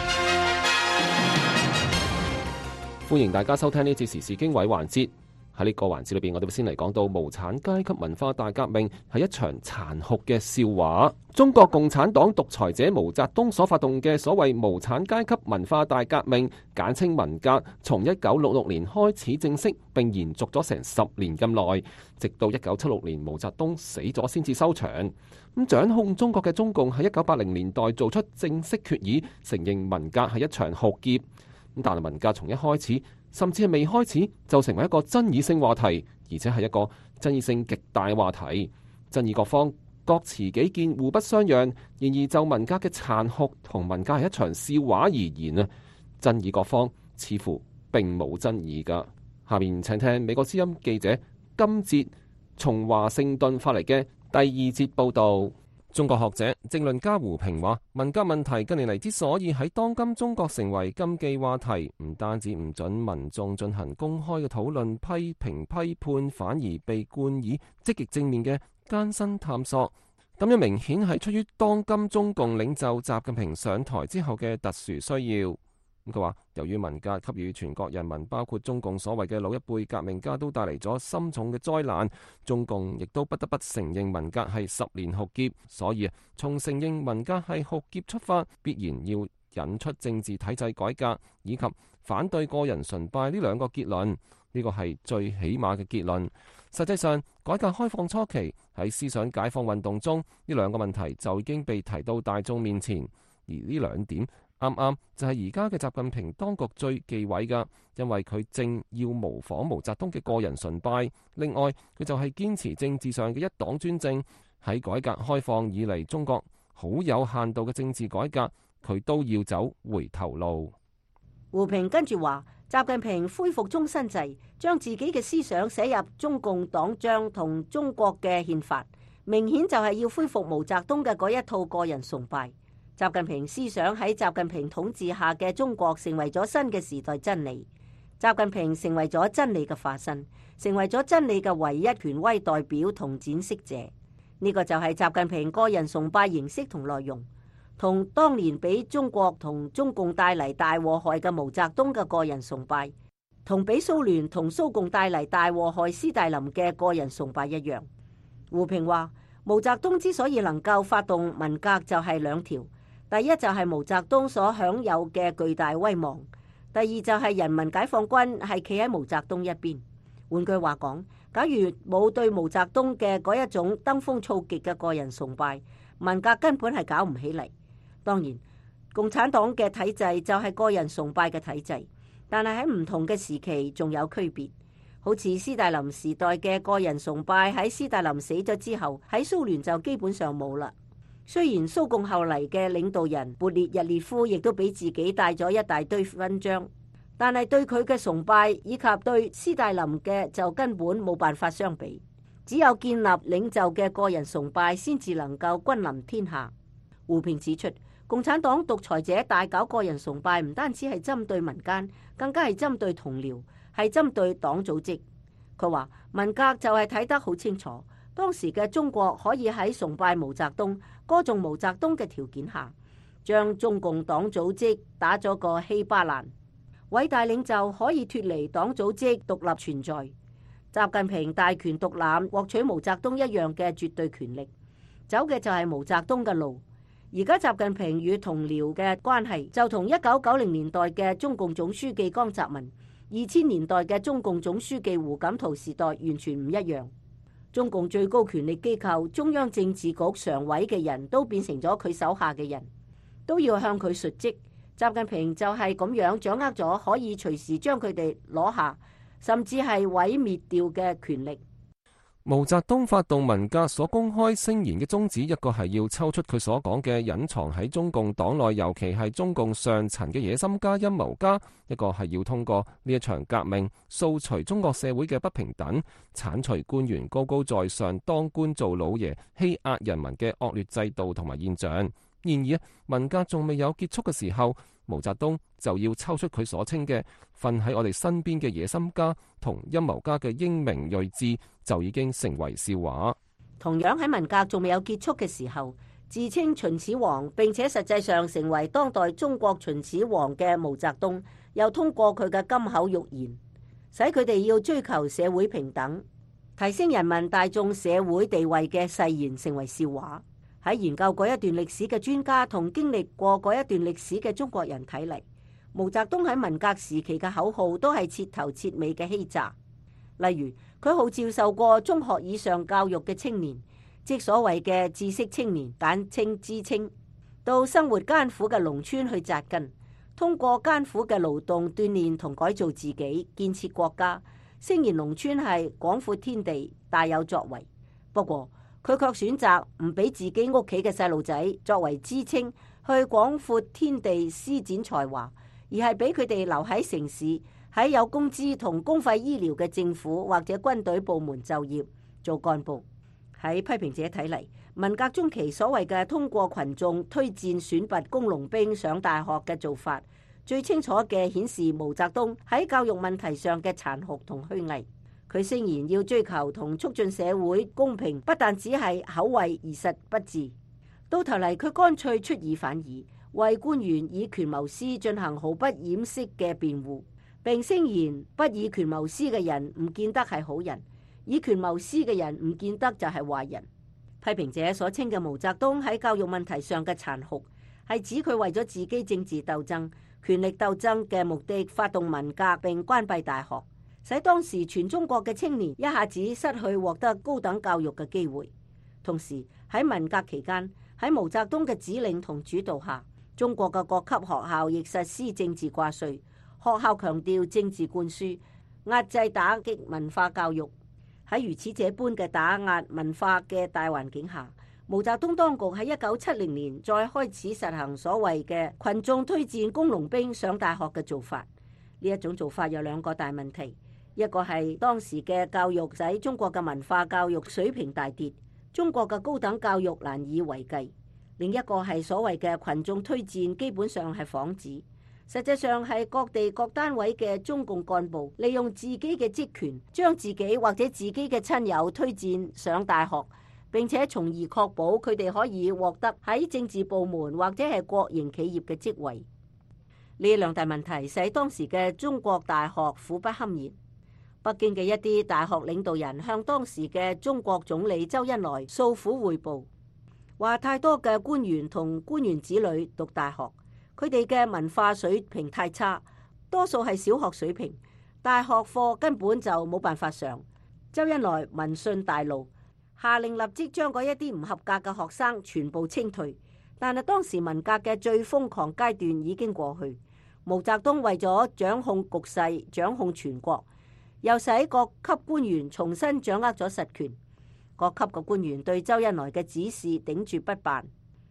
Speaker 2: 歡迎大家收聽呢節時事經緯環節。喺呢個環節裏邊，我哋會先嚟講到無產階級文化大革命係一場殘酷嘅笑話。中國共產黨獨裁者毛澤東所發動嘅所謂無產階級文化大革命，簡稱文革，從1966年開始正式，並延續咗成10年咁耐，直到1976年毛澤東死咗先至收場。咁掌控中國嘅中共喺1980年代做出正式決議，承認文革係一場酷劫。但係文革從一開始，甚至係未開始就成為一個爭議性話題，而且係一個爭議性極大話題。爭議各方各持己見，互不相讓。然而就文革嘅殘酷同文革係一場笑話而言啊，爭議各方似乎並冇爭議噶。下面請聽美國之音記者金哲從華盛頓發嚟嘅第2節報道。中國學者、政論家胡平話，文革問題近年嚟之所以喺當今中國成為禁忌話題，唔單止唔准民眾進行公開嘅討論、批評、批判，反而被冠以積極正面嘅艱辛探索。咁樣明顯係出於當今中共領袖習近平上台之後嘅特殊需要。佢話，由於文革給予全國人民，包括中共所謂嘅老一輩革命家都帶嚟咗深重嘅災難，中共亦都不得不承認文革係10年酷劫。所以從承認文革係酷劫出發，必然要引出政治體制改革以及反對個人崇拜呢2個結論。呢個係最起碼嘅結論。實際上，改革開放初期喺思想解放運動中，呢2個問題就已經被提到大眾面前，而呢2點啱啱就係而家嘅習近平當局最忌諱㗎，因為佢正要模仿毛澤東嘅個人崇拜。另外，佢就係堅持政治上嘅一黨專政。喺改革開放以嚟，中國好有限度嘅政治改革，佢都要走回頭路。
Speaker 11: 胡平跟住話，習近平恢復終身制，將自己嘅思想寫入中共黨章同中國嘅憲法，明顯就係要恢復毛澤東嘅嗰一套個人崇拜。習近平思想喺習近平統治下嘅中國成為咗新嘅時代真理，習近平成為咗真理嘅化身，成為咗真理嘅唯一權威代表同展示者。呢個就係習近平個人崇拜形式同內容，同當年俾中國同中共帶嚟大禍害嘅毛澤東嘅個人崇拜，同俾蘇聯同蘇共帶嚟大禍害斯大林嘅個人崇拜一樣。胡平話，毛澤東之所以能夠發動文革就係2條。第一就係毛澤東所享有嘅巨大威望，第二就係人民解放軍係企喺毛澤東一邊。換句話講，假如冇對毛澤東嘅嗰一種登峰造極嘅個人崇拜，文革根本係搞唔起嚟。當然，共產黨嘅體制就係個人崇拜嘅體制，但係喺唔同嘅時期仲有區別。好似斯大林時代嘅個人崇拜喺斯大林死咗之後，喺蘇聯就基本上冇啦。 雖然蘇共後嚟嘅領導人勃列日涅夫亦都俾自己帶咗一大堆勳章，但係對佢嘅崇拜以及對斯大林嘅就根本冇辦法相比。只有建立領袖嘅個人崇拜，先至能夠君臨天下。胡平指出，共產黨獨裁者大搞個人崇拜，唔單止係針對民間，更加係針對同僚，係針對黨組織。佢話文革就係睇得好清楚，當時嘅中國可以喺崇拜毛澤東、歌頌毛澤東嘅條件下，將中共黨組織打咗個稀巴爛。偉大領袖可以脫離黨組織獨立存在。習近平大權獨攬，獲取毛澤東一樣嘅絕對權力，走嘅就係毛澤東嘅路。而家習近平與同僚嘅關係就同1990年代嘅中共總書記江澤民、2000年代嘅中共總書記胡錦濤時代完全唔一樣。中共最高權力機構中央政治局常委嘅人都變成咗佢手下嘅人，都要向佢述職。習近平就係咁樣掌握咗可以隨時將佢哋攞下，甚至係毀滅掉嘅權力。
Speaker 2: 毛澤東發動文革所公開聲言嘅宗旨，一個係要抽出佢所講嘅隱藏喺中共黨內，尤其係中共上層嘅野心家、陰謀家；一個係要通過呢一場革命，掃除中國社會嘅不平等，剷除官員高高在上、當官做老爺、欺壓人民嘅惡劣制度同埋現象。然而，文革仲未有結束嘅時候，毛澤東就要抽出佢所稱嘅瞓喺我哋身邊嘅野心家同陰謀家嘅英明睿智，就已經成為笑話。
Speaker 11: 同樣喺文革仲未有結束嘅時候，自稱秦始皇並且實際上成為當代中國秦始皇嘅毛澤東，又通過佢嘅金口玉言，使佢哋要追求社會平等、提升人民大眾社會地位嘅誓言成為笑話。喺研究嗰一段歷史嘅專家同經歷過嗰一段歷史嘅中國人睇嚟，毛澤東喺文革時期嘅口號都係徹頭徹尾嘅欺詐。例如，佢號召受過中學以上教育嘅青年，即所謂嘅知識青年，簡稱知青，到生活艱苦嘅農村去紮根，通過艱苦嘅勞動鍛鍊同改造自己，建設國家。聲言農村係廣闊天地，大有作為。不過，佢卻選擇唔俾自己屋企嘅細路仔作為知青去廣闊天地施展才華，而係俾佢哋留喺城市，喺有工資同公費醫療嘅政府或者軍隊部門就業做幹部。喺批評者睇嚟，文革中期所謂嘅通過群眾推薦選拔工農兵上大學嘅做法，最清楚嘅顯示毛澤東喺教育問題上嘅殘酷同虛偽。佢聲言要追求同促進社會公平，不但只係口惠而實不至。到頭嚟，佢乾脆出爾反爾，為官員以權謀私進行毫不掩飾嘅辯護，並聲言不以權謀私嘅人唔見得係好人，以權謀私嘅人唔見得就係壞人。批評者所稱嘅毛澤東喺教育問題上嘅殘酷，係指佢為咗自己政治鬥爭、權力鬥爭嘅目的發動文革並關閉大學，使當時全中國嘅青年一下子失去獲得高等教育嘅機會。同時喺文革期間，喺毛澤東嘅指令同主導下，中國嘅各級學校亦實施政治掛帥，學校強調政治灌輸，壓制打擊文化教育。喺如此這般嘅打壓文化嘅大環境下，毛澤東當局喺1970年再開始實行所謂嘅群眾推薦工農兵上大學嘅做法。呢一種做法有兩個大問題。一個係當時嘅教育使中國嘅文化教育水平大跌，中國嘅高等教育難以為繼。另一個係所謂嘅群眾推薦基本上係幌子，實際上係各地各單位嘅中共幹部利用自己嘅職權，將自己或者自己嘅親友推薦上大學，並且從而確保佢哋可以獲得喺政治部門或者係國營企業嘅職位。呢兩大問題使當時嘅中國大學苦不堪言。北京嘅一啲大學領導人向當時嘅中國總理周恩來訴苦彙報，話太多嘅官員同官員子女讀大學，佢哋嘅文化水平太差，多數係小學水平，大學課根本就冇辦法上。周恩來聞訊大怒，下令立即將嗰一啲唔合格嘅學生全部清退。但係當時文革嘅最瘋狂階段已經過去，毛澤東為咗掌控局勢、掌控全國，又使各級官員重新掌握咗實權。各級嘅官員對周恩來嘅指示頂住不辦。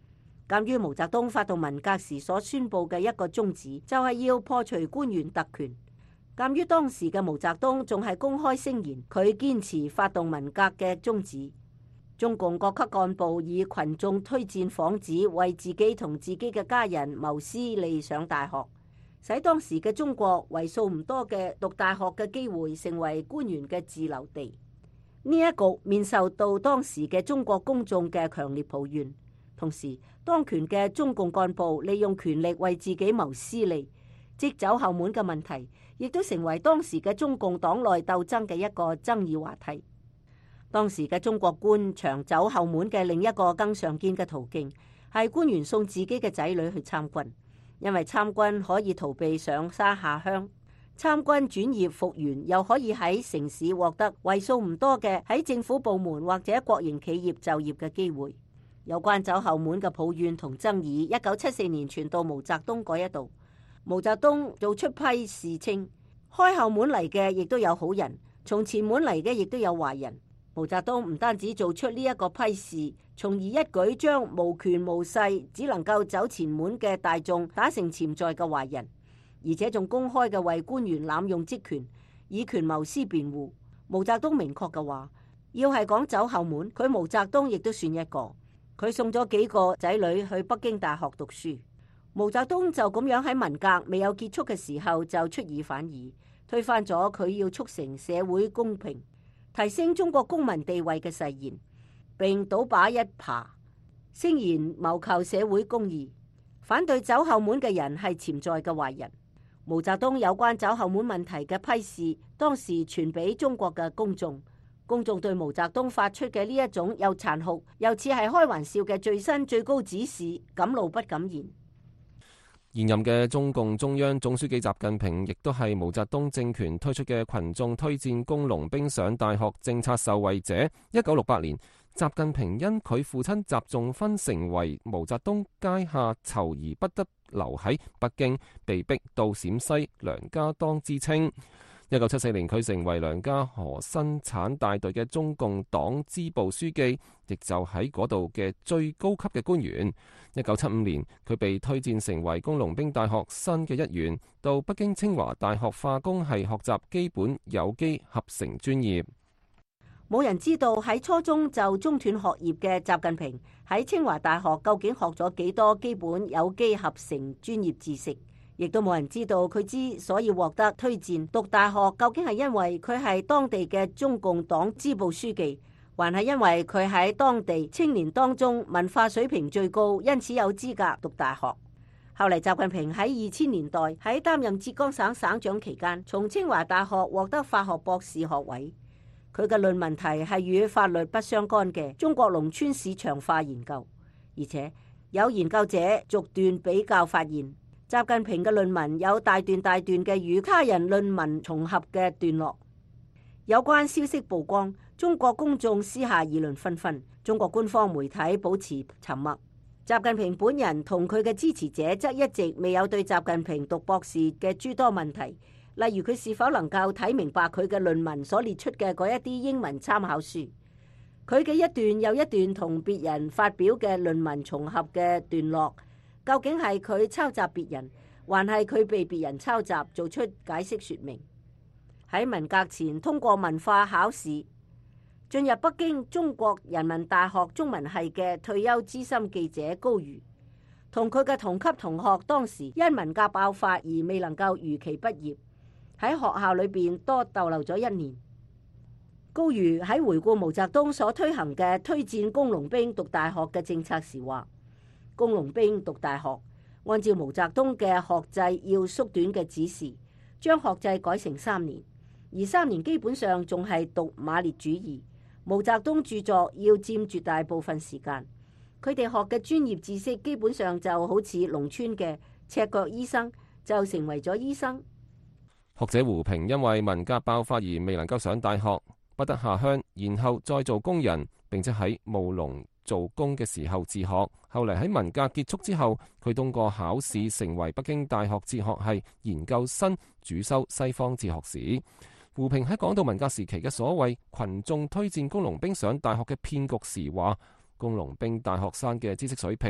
Speaker 11: 鑑於毛澤東發動文革時所宣佈嘅一個宗旨，就係要破除官員特權。鑑於當時嘅毛澤東仲係公開聲言佢堅持發動文革嘅宗旨，中共各級幹部以群眾推薦幌子，為自己同自己嘅家人謀私利上大學，使當時嘅中國為數唔多嘅讀大學嘅機會成為官員嘅自留地。呢一局面受到當時嘅中國公眾嘅強烈抱怨，同時當權嘅中共幹部利用權力為自己謀私利，即走後門嘅問題，亦都成為當時嘅中共黨內鬥爭嘅一個爭議話題。當時嘅中國官場走後門嘅另一個更常見嘅途徑，係官員送自己嘅仔女去參軍，因為參軍可以逃避上山下鄉，參軍轉業復員，又可以喺城市獲得為數唔多嘅喺政府部門或者國營企業就業嘅機會。有關走後門嘅抱怨同爭議，1974年傳到毛澤東嗰一度。毛澤東做出批示稱，開後門嚟嘅亦都有好人，從前門嚟嘅亦都有壞人。毛澤東唔單止做出呢一個批示，從而一舉將無權無勢只能夠走前門嘅大眾打成潛在嘅壞人，而且仲公開嘅為官員濫用職權以權謀私辯護。毛澤東明確嘅話，要係講走後門，佢毛澤東亦都算一個。佢送咗幾個仔女去北京大學讀書。毛澤東就咁樣喺文革未有結束嘅時候就出爾反爾，推翻咗佢要促成社會公平、提升中國公民地位嘅誓言，並倒把一耙，聲言謀求社會公義。反對走後門嘅人係潛在嘅壞人。毛澤東有關走後門問題嘅批示，當時傳俾中國嘅公眾。公眾對毛澤東發出嘅呢一種又殘酷又似係開玩笑嘅最新最高指示，敢怒不敢言。
Speaker 2: 現任嘅中共中央總書記習近平亦都係毛澤東政權推出嘅群眾推薦工農兵上大學政策受惠者。1968年，習近平因佢父親習仲勳成為毛澤東階下囚而不得留喺北京，被逼到陝西梁家當之稱。1974年，佢成為梁家河生產大隊嘅中共黨支部書記，亦就喺嗰度嘅最高級嘅官員。1975年，佢被推薦成為工農兵大學新嘅一員，到北京清華大學化工系學習基本有機合成專業。
Speaker 11: 冇人知道喺初中就中斷學業嘅習近平喺清華大學究竟學咗幾多基本有機合成專業知識。亦都冇人知道佢之所以獲得推薦讀大學，究竟係因為佢係當地嘅中共黨支部書記，還係因為佢喺當地青年當中文化水平最高，因此有資格讀大學。後嚟習近平喺2000年代喺擔任浙江省省長期間，從清華大學獲得法學博士學位。佢嘅論文題係與法律不相干嘅中國農村市場化研究，而且有研究者逐段比較發現，習近平嘅論文有大段大段嘅與他人論文重合嘅段落。有關消息曝光，中國公眾私下議論紛紛，中國官方媒體保持沉默。習近平本人同佢嘅支持者則一直未有對習近平讀博士嘅諸多問題，例如佢是否能夠睇明白佢嘅論文所列出嘅嗰一啲英文參考書，佢嘅一段又一段同別人發表嘅論文重合嘅段落，究竟係佢抄襲別人，還係佢被別人抄襲？做出解釋說明。喺文革前通過文化考試進入北京中國人民大學中文系嘅退休資深記者高瑜，同佢嘅同級同學當時因文革爆發而未能夠如期畢業，喺學校裏邊多逗留咗1年。高瑜喺回顧毛澤東所推行嘅推薦工農兵讀大學嘅政策時話，工農兵讀大學，按照毛澤東嘅學制要縮短嘅指示，將學制改成3年，而3年基本上仲係讀馬列主義。毛澤東著作要佔絕大部分時間，佢哋學嘅專業知識基本上就好似農村嘅赤腳醫生，就成為咗醫生。
Speaker 2: 學者胡平因為文革爆發而未能夠上大學，不得下鄉，然後再做工人，並且喺務農做工嘅時候自學。後嚟喺文革結束之後，佢通過考試成為北京大學哲學系研究生，主修西方哲學史。胡平喺講到文革時期嘅所謂群眾推薦工農兵上大學嘅騙局時話，工農兵大學生嘅知識水平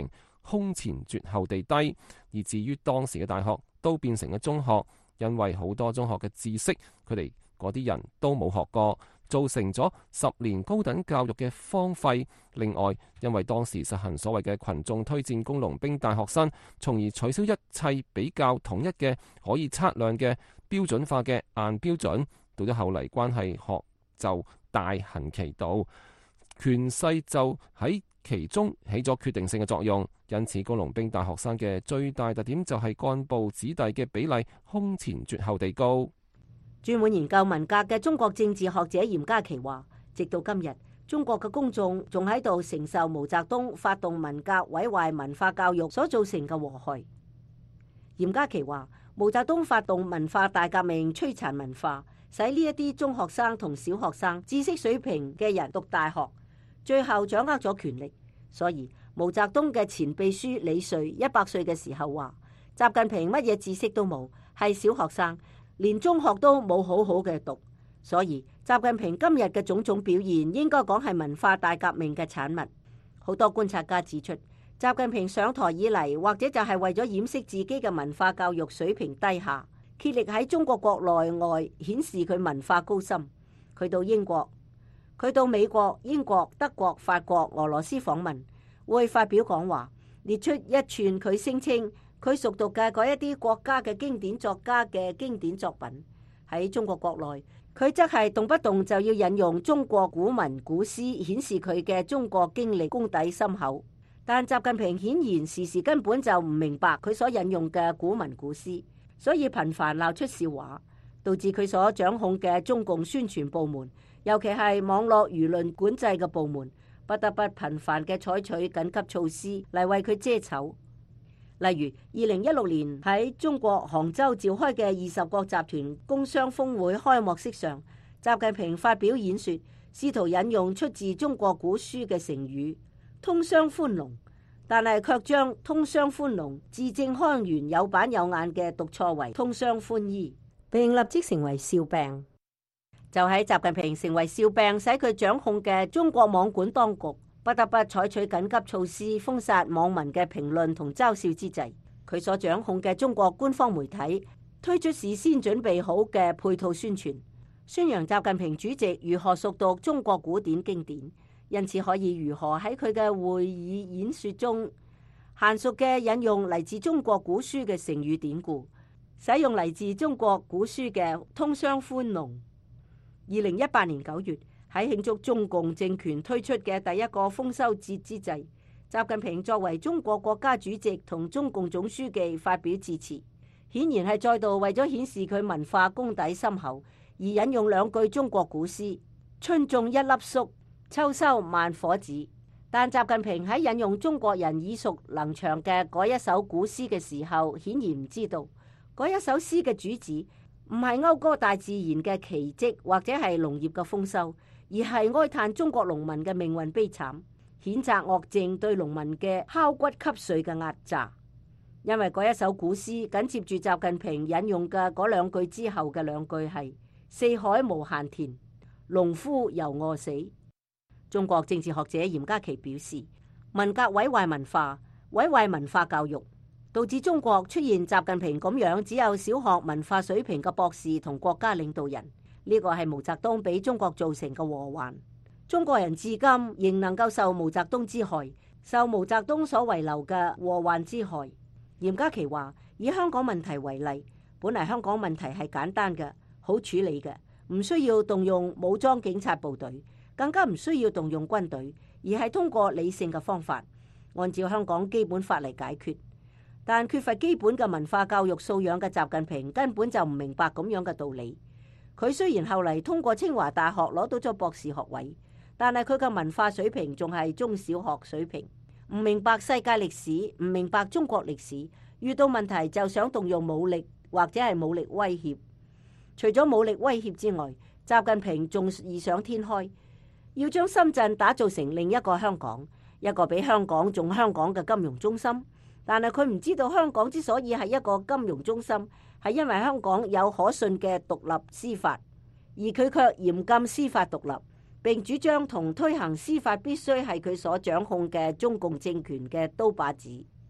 Speaker 2: 空前絕後地低，以至於當時嘅大學都變成咗中學，因為好多中學嘅知識佢哋嗰啲人都冇學過，造成咗10年高等教育嘅荒廢。另外，因為當時實行所謂嘅群眾推薦工農兵大學生，從而取消一切比較統一嘅可以測量嘅標準化嘅硬標準，到咗後嚟關係學就大行其道，權勢就喺其中起咗決定性嘅作用。因此，工農兵大學生嘅最大特點就係幹部子弟嘅比例空前絕後地高。
Speaker 11: 專門研究文革嘅中國政治學者嚴家琪話，直到今日，中國嘅公眾仲喺度承受毛澤東發動文革毀壞文化教育所造成嘅禍害。嚴家琪話，毛澤東發動文化大革命，摧殘文化，使呢一啲中學生同小學生知識水平嘅人讀大學，最後掌握咗權力。所以毛澤東嘅前秘書李瑞100歲嘅時候話，習近平乜嘢知識都冇，係小學生，連中學都冇好好嘅讀。所以習近平今日嘅種種表現，應該講係文化大革命嘅產物。好多觀察家指出，習近平上台以嚟，或者就係為咗掩飾自己嘅文化教育水平低下，竭力喺中國國內外顯示佢文化高深。佢到美國、英國、德國、法國、俄羅斯訪問，會發表講話，列出一串佢聲稱佢熟讀嘅嗰一啲國家嘅經典作家嘅經典作品。喺中國國內，佢則係動不動就要引用中國古文古詩，顯示佢嘅中國經歷功底深厚。但習近平顯然時時根本就唔明白佢所引用嘅古文古詩，所以頻繁鬧出笑話，導致佢所掌控嘅中共宣傳部門，尤其係網絡輿論管制嘅部門，不得不頻繁嘅採取緊急措施嚟為佢遮醜。例如2016年喺中國杭州召開嘅20國集團工商峰會開幕式上，習近平發表演說，試圖引用出自中國古書嘅成語通商寬農，但係卻將通商寬農字正腔圓有板有眼嘅讀錯為通商寬衣，並立即成為笑柄。就喺習近平成為笑柄，使佢掌控嘅中國網管當局不得不採取緊急措施封殺網民嘅評論同嘲笑之際，佢所掌控嘅中國官方媒體推出事先準備好嘅配套宣傳，宣揚習近平主席如何熟讀中國古典經典，因此可以如何喺佢嘅會議演說中嫻熟嘅引用嚟自中國古書嘅成語典故，使用嚟自中國古書嘅通商寬農。2018年9月，喺慶祝中共政權推出嘅第一個豐收節之際，習近平作為中國國家主席同中共總書記發表致辭，顯然係再度為咗顯示佢文化功底深厚，而引用2句中國古詩：春種一粒粟，秋收萬顆子。但習近平喺引用中國人耳熟能詳嘅嗰一首古詩嘅時候，顯然唔知道嗰一首詩嘅主旨唔係謳歌大自然嘅奇蹟或者係農業嘅豐收，而係哀嘆中國農民嘅命運悲慘，譴責惡政對農民嘅敲骨吸髓嘅壓榨。因為嗰一首古詩緊接住習近平引用嘅嗰2句之後嘅2句係四海無閒田，農夫猶餓死。中國政治學者嚴家琪表示，文革毀壞文化，毀壞文化教育，導致中國出現習近平咁樣只有小學文化水平嘅博士同國家領導人。呢個係毛澤東俾中國造成嘅禍患。中國人至今仍能夠受毛澤東之害，受毛澤東所遺留嘅禍患之害。嚴家琪話，以香港問題為例，本嚟香港問題係簡單嘅，好處理嘅，唔需要動用武裝警察部隊，更加唔需要動用軍隊，而係通過理性嘅方法，按照香港基本法嚟解決。但缺乏基本嘅文化教育素養嘅習近平根本就唔明白咁樣嘅道理。佢雖然後嚟通過清華大學攞到咗博士學位，但係佢嘅文化水平仲係中小學水平，唔明白世界歷史，唔明白中國歷史，遇到問題就想動用武力或者係武力威脅。除咗武力威脅之外，習近平仲異想天開，要將深圳打造成另一個香港，一個比香港仲香港嘅金融中心。但係佢唔知道香港之所以係一個金融中心，係因為香港有可信嘅獨立司法，而佢卻嚴禁司法獨立，並主張同推行司法必須係佢所掌控嘅中共政權嘅刀把子。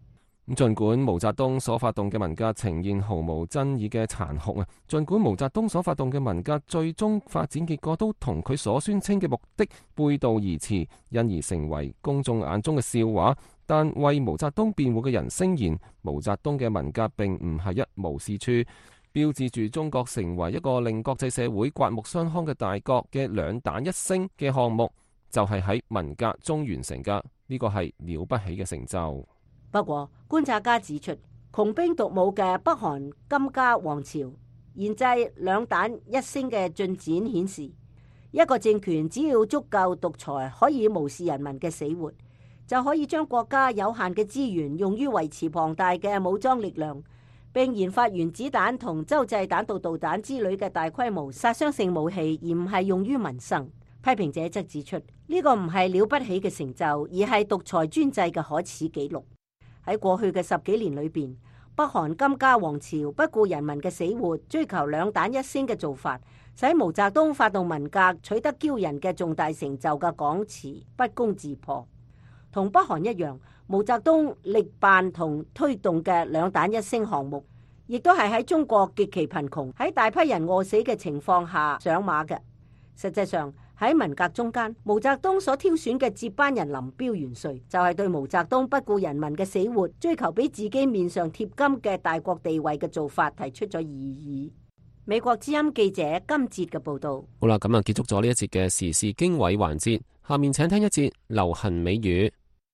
Speaker 2: 儘管毛澤東所發動嘅文革呈現毫無爭議嘅殘酷啊，儘管毛澤東所發動嘅文革最終發展結果都同佢所宣稱嘅目的背道而馳，因而成為公眾眼中嘅笑話，但為毛澤東辯護嘅人聲言，毛澤東嘅文革並唔係一無是處，標誌住中國成為一個令國際社會刮目相看嘅大國嘅兩彈一星嘅項目，就係喺文革中完成㗎。呢個係了不起嘅成就。
Speaker 11: 不過，觀察家指出，窮兵黷武嘅北韓金家王朝研製兩彈一星嘅進展顯示，一個政權只要足夠獨裁，可以無視人民嘅死活，就可以將國家有限嘅資源用於維持龐大嘅武裝力量，並研發原子彈同洲際彈道導彈之類嘅大規模殺傷性武器，而唔係用於民生。批評者則指出，呢個唔係了不起嘅成就，而係獨裁專制嘅可恥紀錄。喺過去嘅10幾年裏邊，北韓金家王朝不顧人民嘅死活，追求兩彈一星嘅做法，使毛澤東發動文革取得驕人嘅重大成就嘅講辭不攻自破。同北韓一樣，毛澤東力辦同推動嘅兩彈一星項目，亦都係喺中國極其貧窮、喺大批人餓死嘅情況下上馬嘅。實際上，喺文革中間，毛澤東所挑選嘅接班人林彪元帥，就係對毛澤東不顧人民嘅死活，追求比自己面上貼金嘅大國地位嘅做法提出咗異議。美國之音記者金哲嘅報道。
Speaker 2: 好啦，咁啊結束咗呢一節嘅時事經緯環節，下面請聽一節流行美語。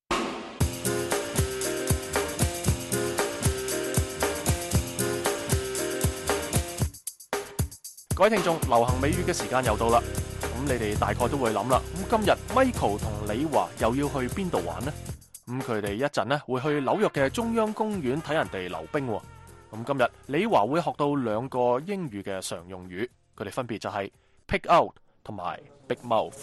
Speaker 1: 各位聽眾，流行美語嘅時間又到啦。咁你哋大概都會諗啦，咁今日 Michael 同李華又要去邊度玩呢？咁佢哋一陣呢會去紐約嘅中央公園睇人哋溜冰。咁今日李華會學到2個英語嘅常用語，佢哋分別就係 pick out 同埋 big mouth。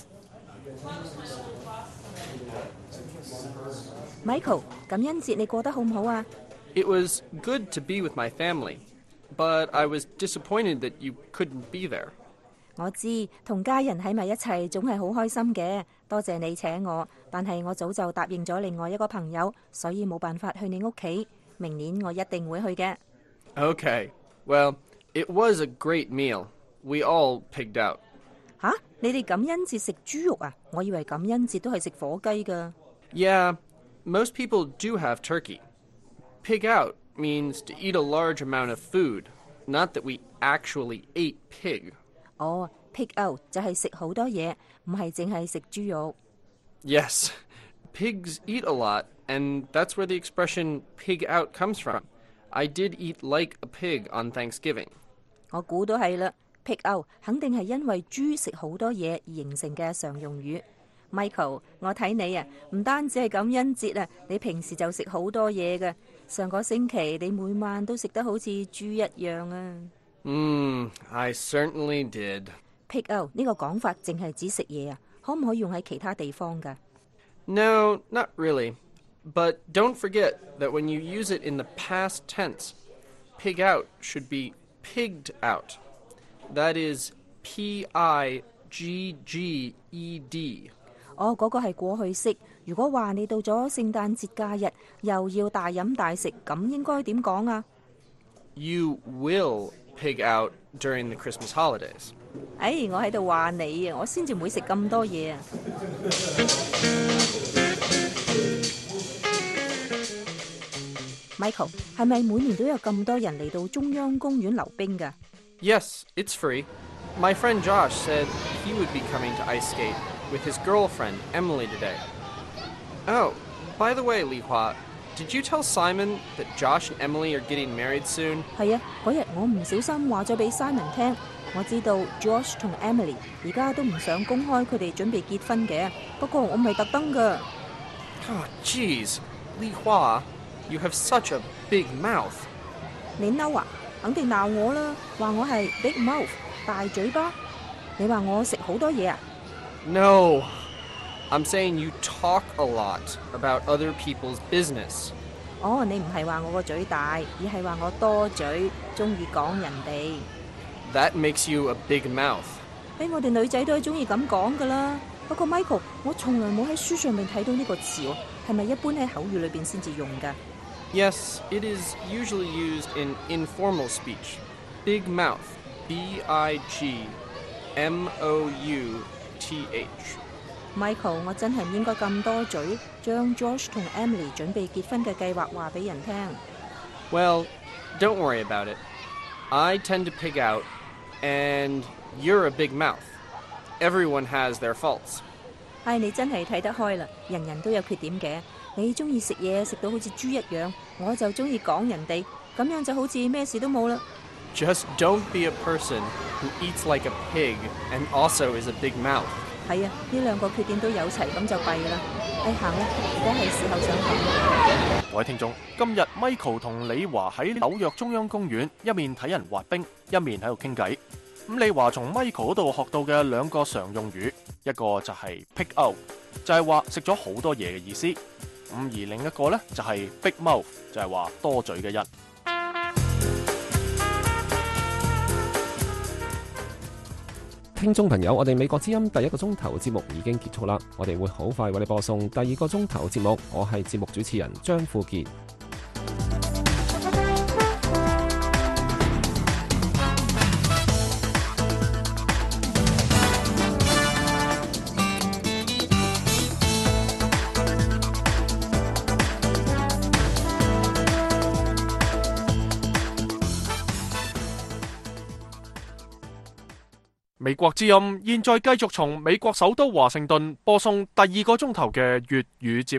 Speaker 10: Michael， 感恩節你過得好唔好啊？
Speaker 12: It was good to be with my family, but I was disappointed that you couldn't be there.
Speaker 10: 我知同家人喺埋一齊總係好開心嘅，多謝你請我，但係我早就答應咗另外一個朋友，所以冇辦法去你屋企。明年我一定會去嘅。
Speaker 12: Okay, well, it was a great meal. We all pigged out.
Speaker 10: 吓？你哋感恩節食豬肉啊？我以為感恩節都係食火雞㗎。
Speaker 12: Yeah, most people do have turkey. Pig out means to eat a large amount of food, not that we actually ate pig.
Speaker 10: 哦，pig out 就係食好多嘢，唔係淨係食豬肉。
Speaker 12: Yes, pigs eat a lot, and that's where the expression pig out comes from. I did eat like a pig on Thanksgiving.
Speaker 10: 我估都係啦 ，pig out 肯定係因為豬食好多嘢而形成嘅常用語。Michael， 我睇你啊，唔單止係感恩節啊，你平時就食好多嘢嘅。上個星期你每晚都食得好似豬一樣啊。
Speaker 12: I certainly did.
Speaker 10: Pig out 呢個講法淨係指食嘢啊，可唔可以用喺其他地方㗎？
Speaker 12: No, not really. But don't forget that when you use it in the past tense, pig out should be pigged out. That is P-I-G-G-E-D.
Speaker 10: 哦，嗰個係過去式。如果話你到咗聖誕節假日又要大飲大食，咁應該點講啊？
Speaker 12: You will pig out during the Christmas holidays.
Speaker 10: 我喺度話你啊，我先至唔會食咁多嘢啊。Michael， 係咪每年都有咁多人嚟到中央公園溜冰㗎？
Speaker 12: Yes, it's free. My friend Josh said he would be coming to ice skate with his girlfriend, Emily, today. Oh, by the way, Li Hua, did you tell Simon that Josh and Emily are getting married soon?
Speaker 10: 係啊，嗰日我唔小心話咗俾 Simon 聽，我知道 Josh 同 Emily 而家都唔想公開佢哋準備結婚嘅，不過我唔係特登㗎。
Speaker 12: Oh, jeez, Li Hua, you have such a big mouth.
Speaker 10: 你嬲啊？肯定鬧我啦，話我係 big mouth 大嘴巴。你話我食好多嘢啊？
Speaker 12: No, I'm saying you talk a lot about other people's business.
Speaker 10: 哦，你唔係話我個嘴大，而係話我多嘴，中意講人哋。
Speaker 12: That makes you a big mouth.
Speaker 10: 我哋女仔都係中意咁講噶啦。不過 Michael， 我從來冇喺書上面睇到呢個詞喎，係咪一般喺口語裏邊先至用噶？
Speaker 12: Yes, it is usually used in informal speech. Big mouth.
Speaker 10: B-I-G-M-O-U-T-H。Michael， 我真係唔應該咁多嘴，將 Josh 同 Emily 準備結婚嘅計劃話俾人聽。
Speaker 12: Well, don't worry about it. I tend to pig out, and you're a big mouth. Everyone has their faults.
Speaker 10: 唉，你真係睇得開啦，人人都有缺點嘅。你中意食嘢食到好似豬一樣，我就中意講人哋，咁樣就好似咩事都冇啦。
Speaker 12: Just don't be a person who eats like a pig and also is a big mouth.
Speaker 10: 係啊，呢兩個缺點都有齊，咁就弊啦。行啦，而家係時候上堂。
Speaker 1: 各位聽眾，今日 Michael 同李華喺紐約中央公園一面睇人滑冰，一面喺度傾偈。咁李華從 Michael 嗰度學到嘅兩個常用語，一個就係 pig out， 就係話食咗好多嘢嘅意思。而另一個呢，就係 big mouth， 就係話多嘴嘅人。
Speaker 2: 聽眾朋友，我哋美國之音第一個鐘頭節目已經結束啦，我哋會好快為你播送第二個鐘頭節目。我係節目主持人張富傑。
Speaker 1: 美國之音現在繼續從美國首都華盛頓播送第二個鐘頭嘅粵語節目。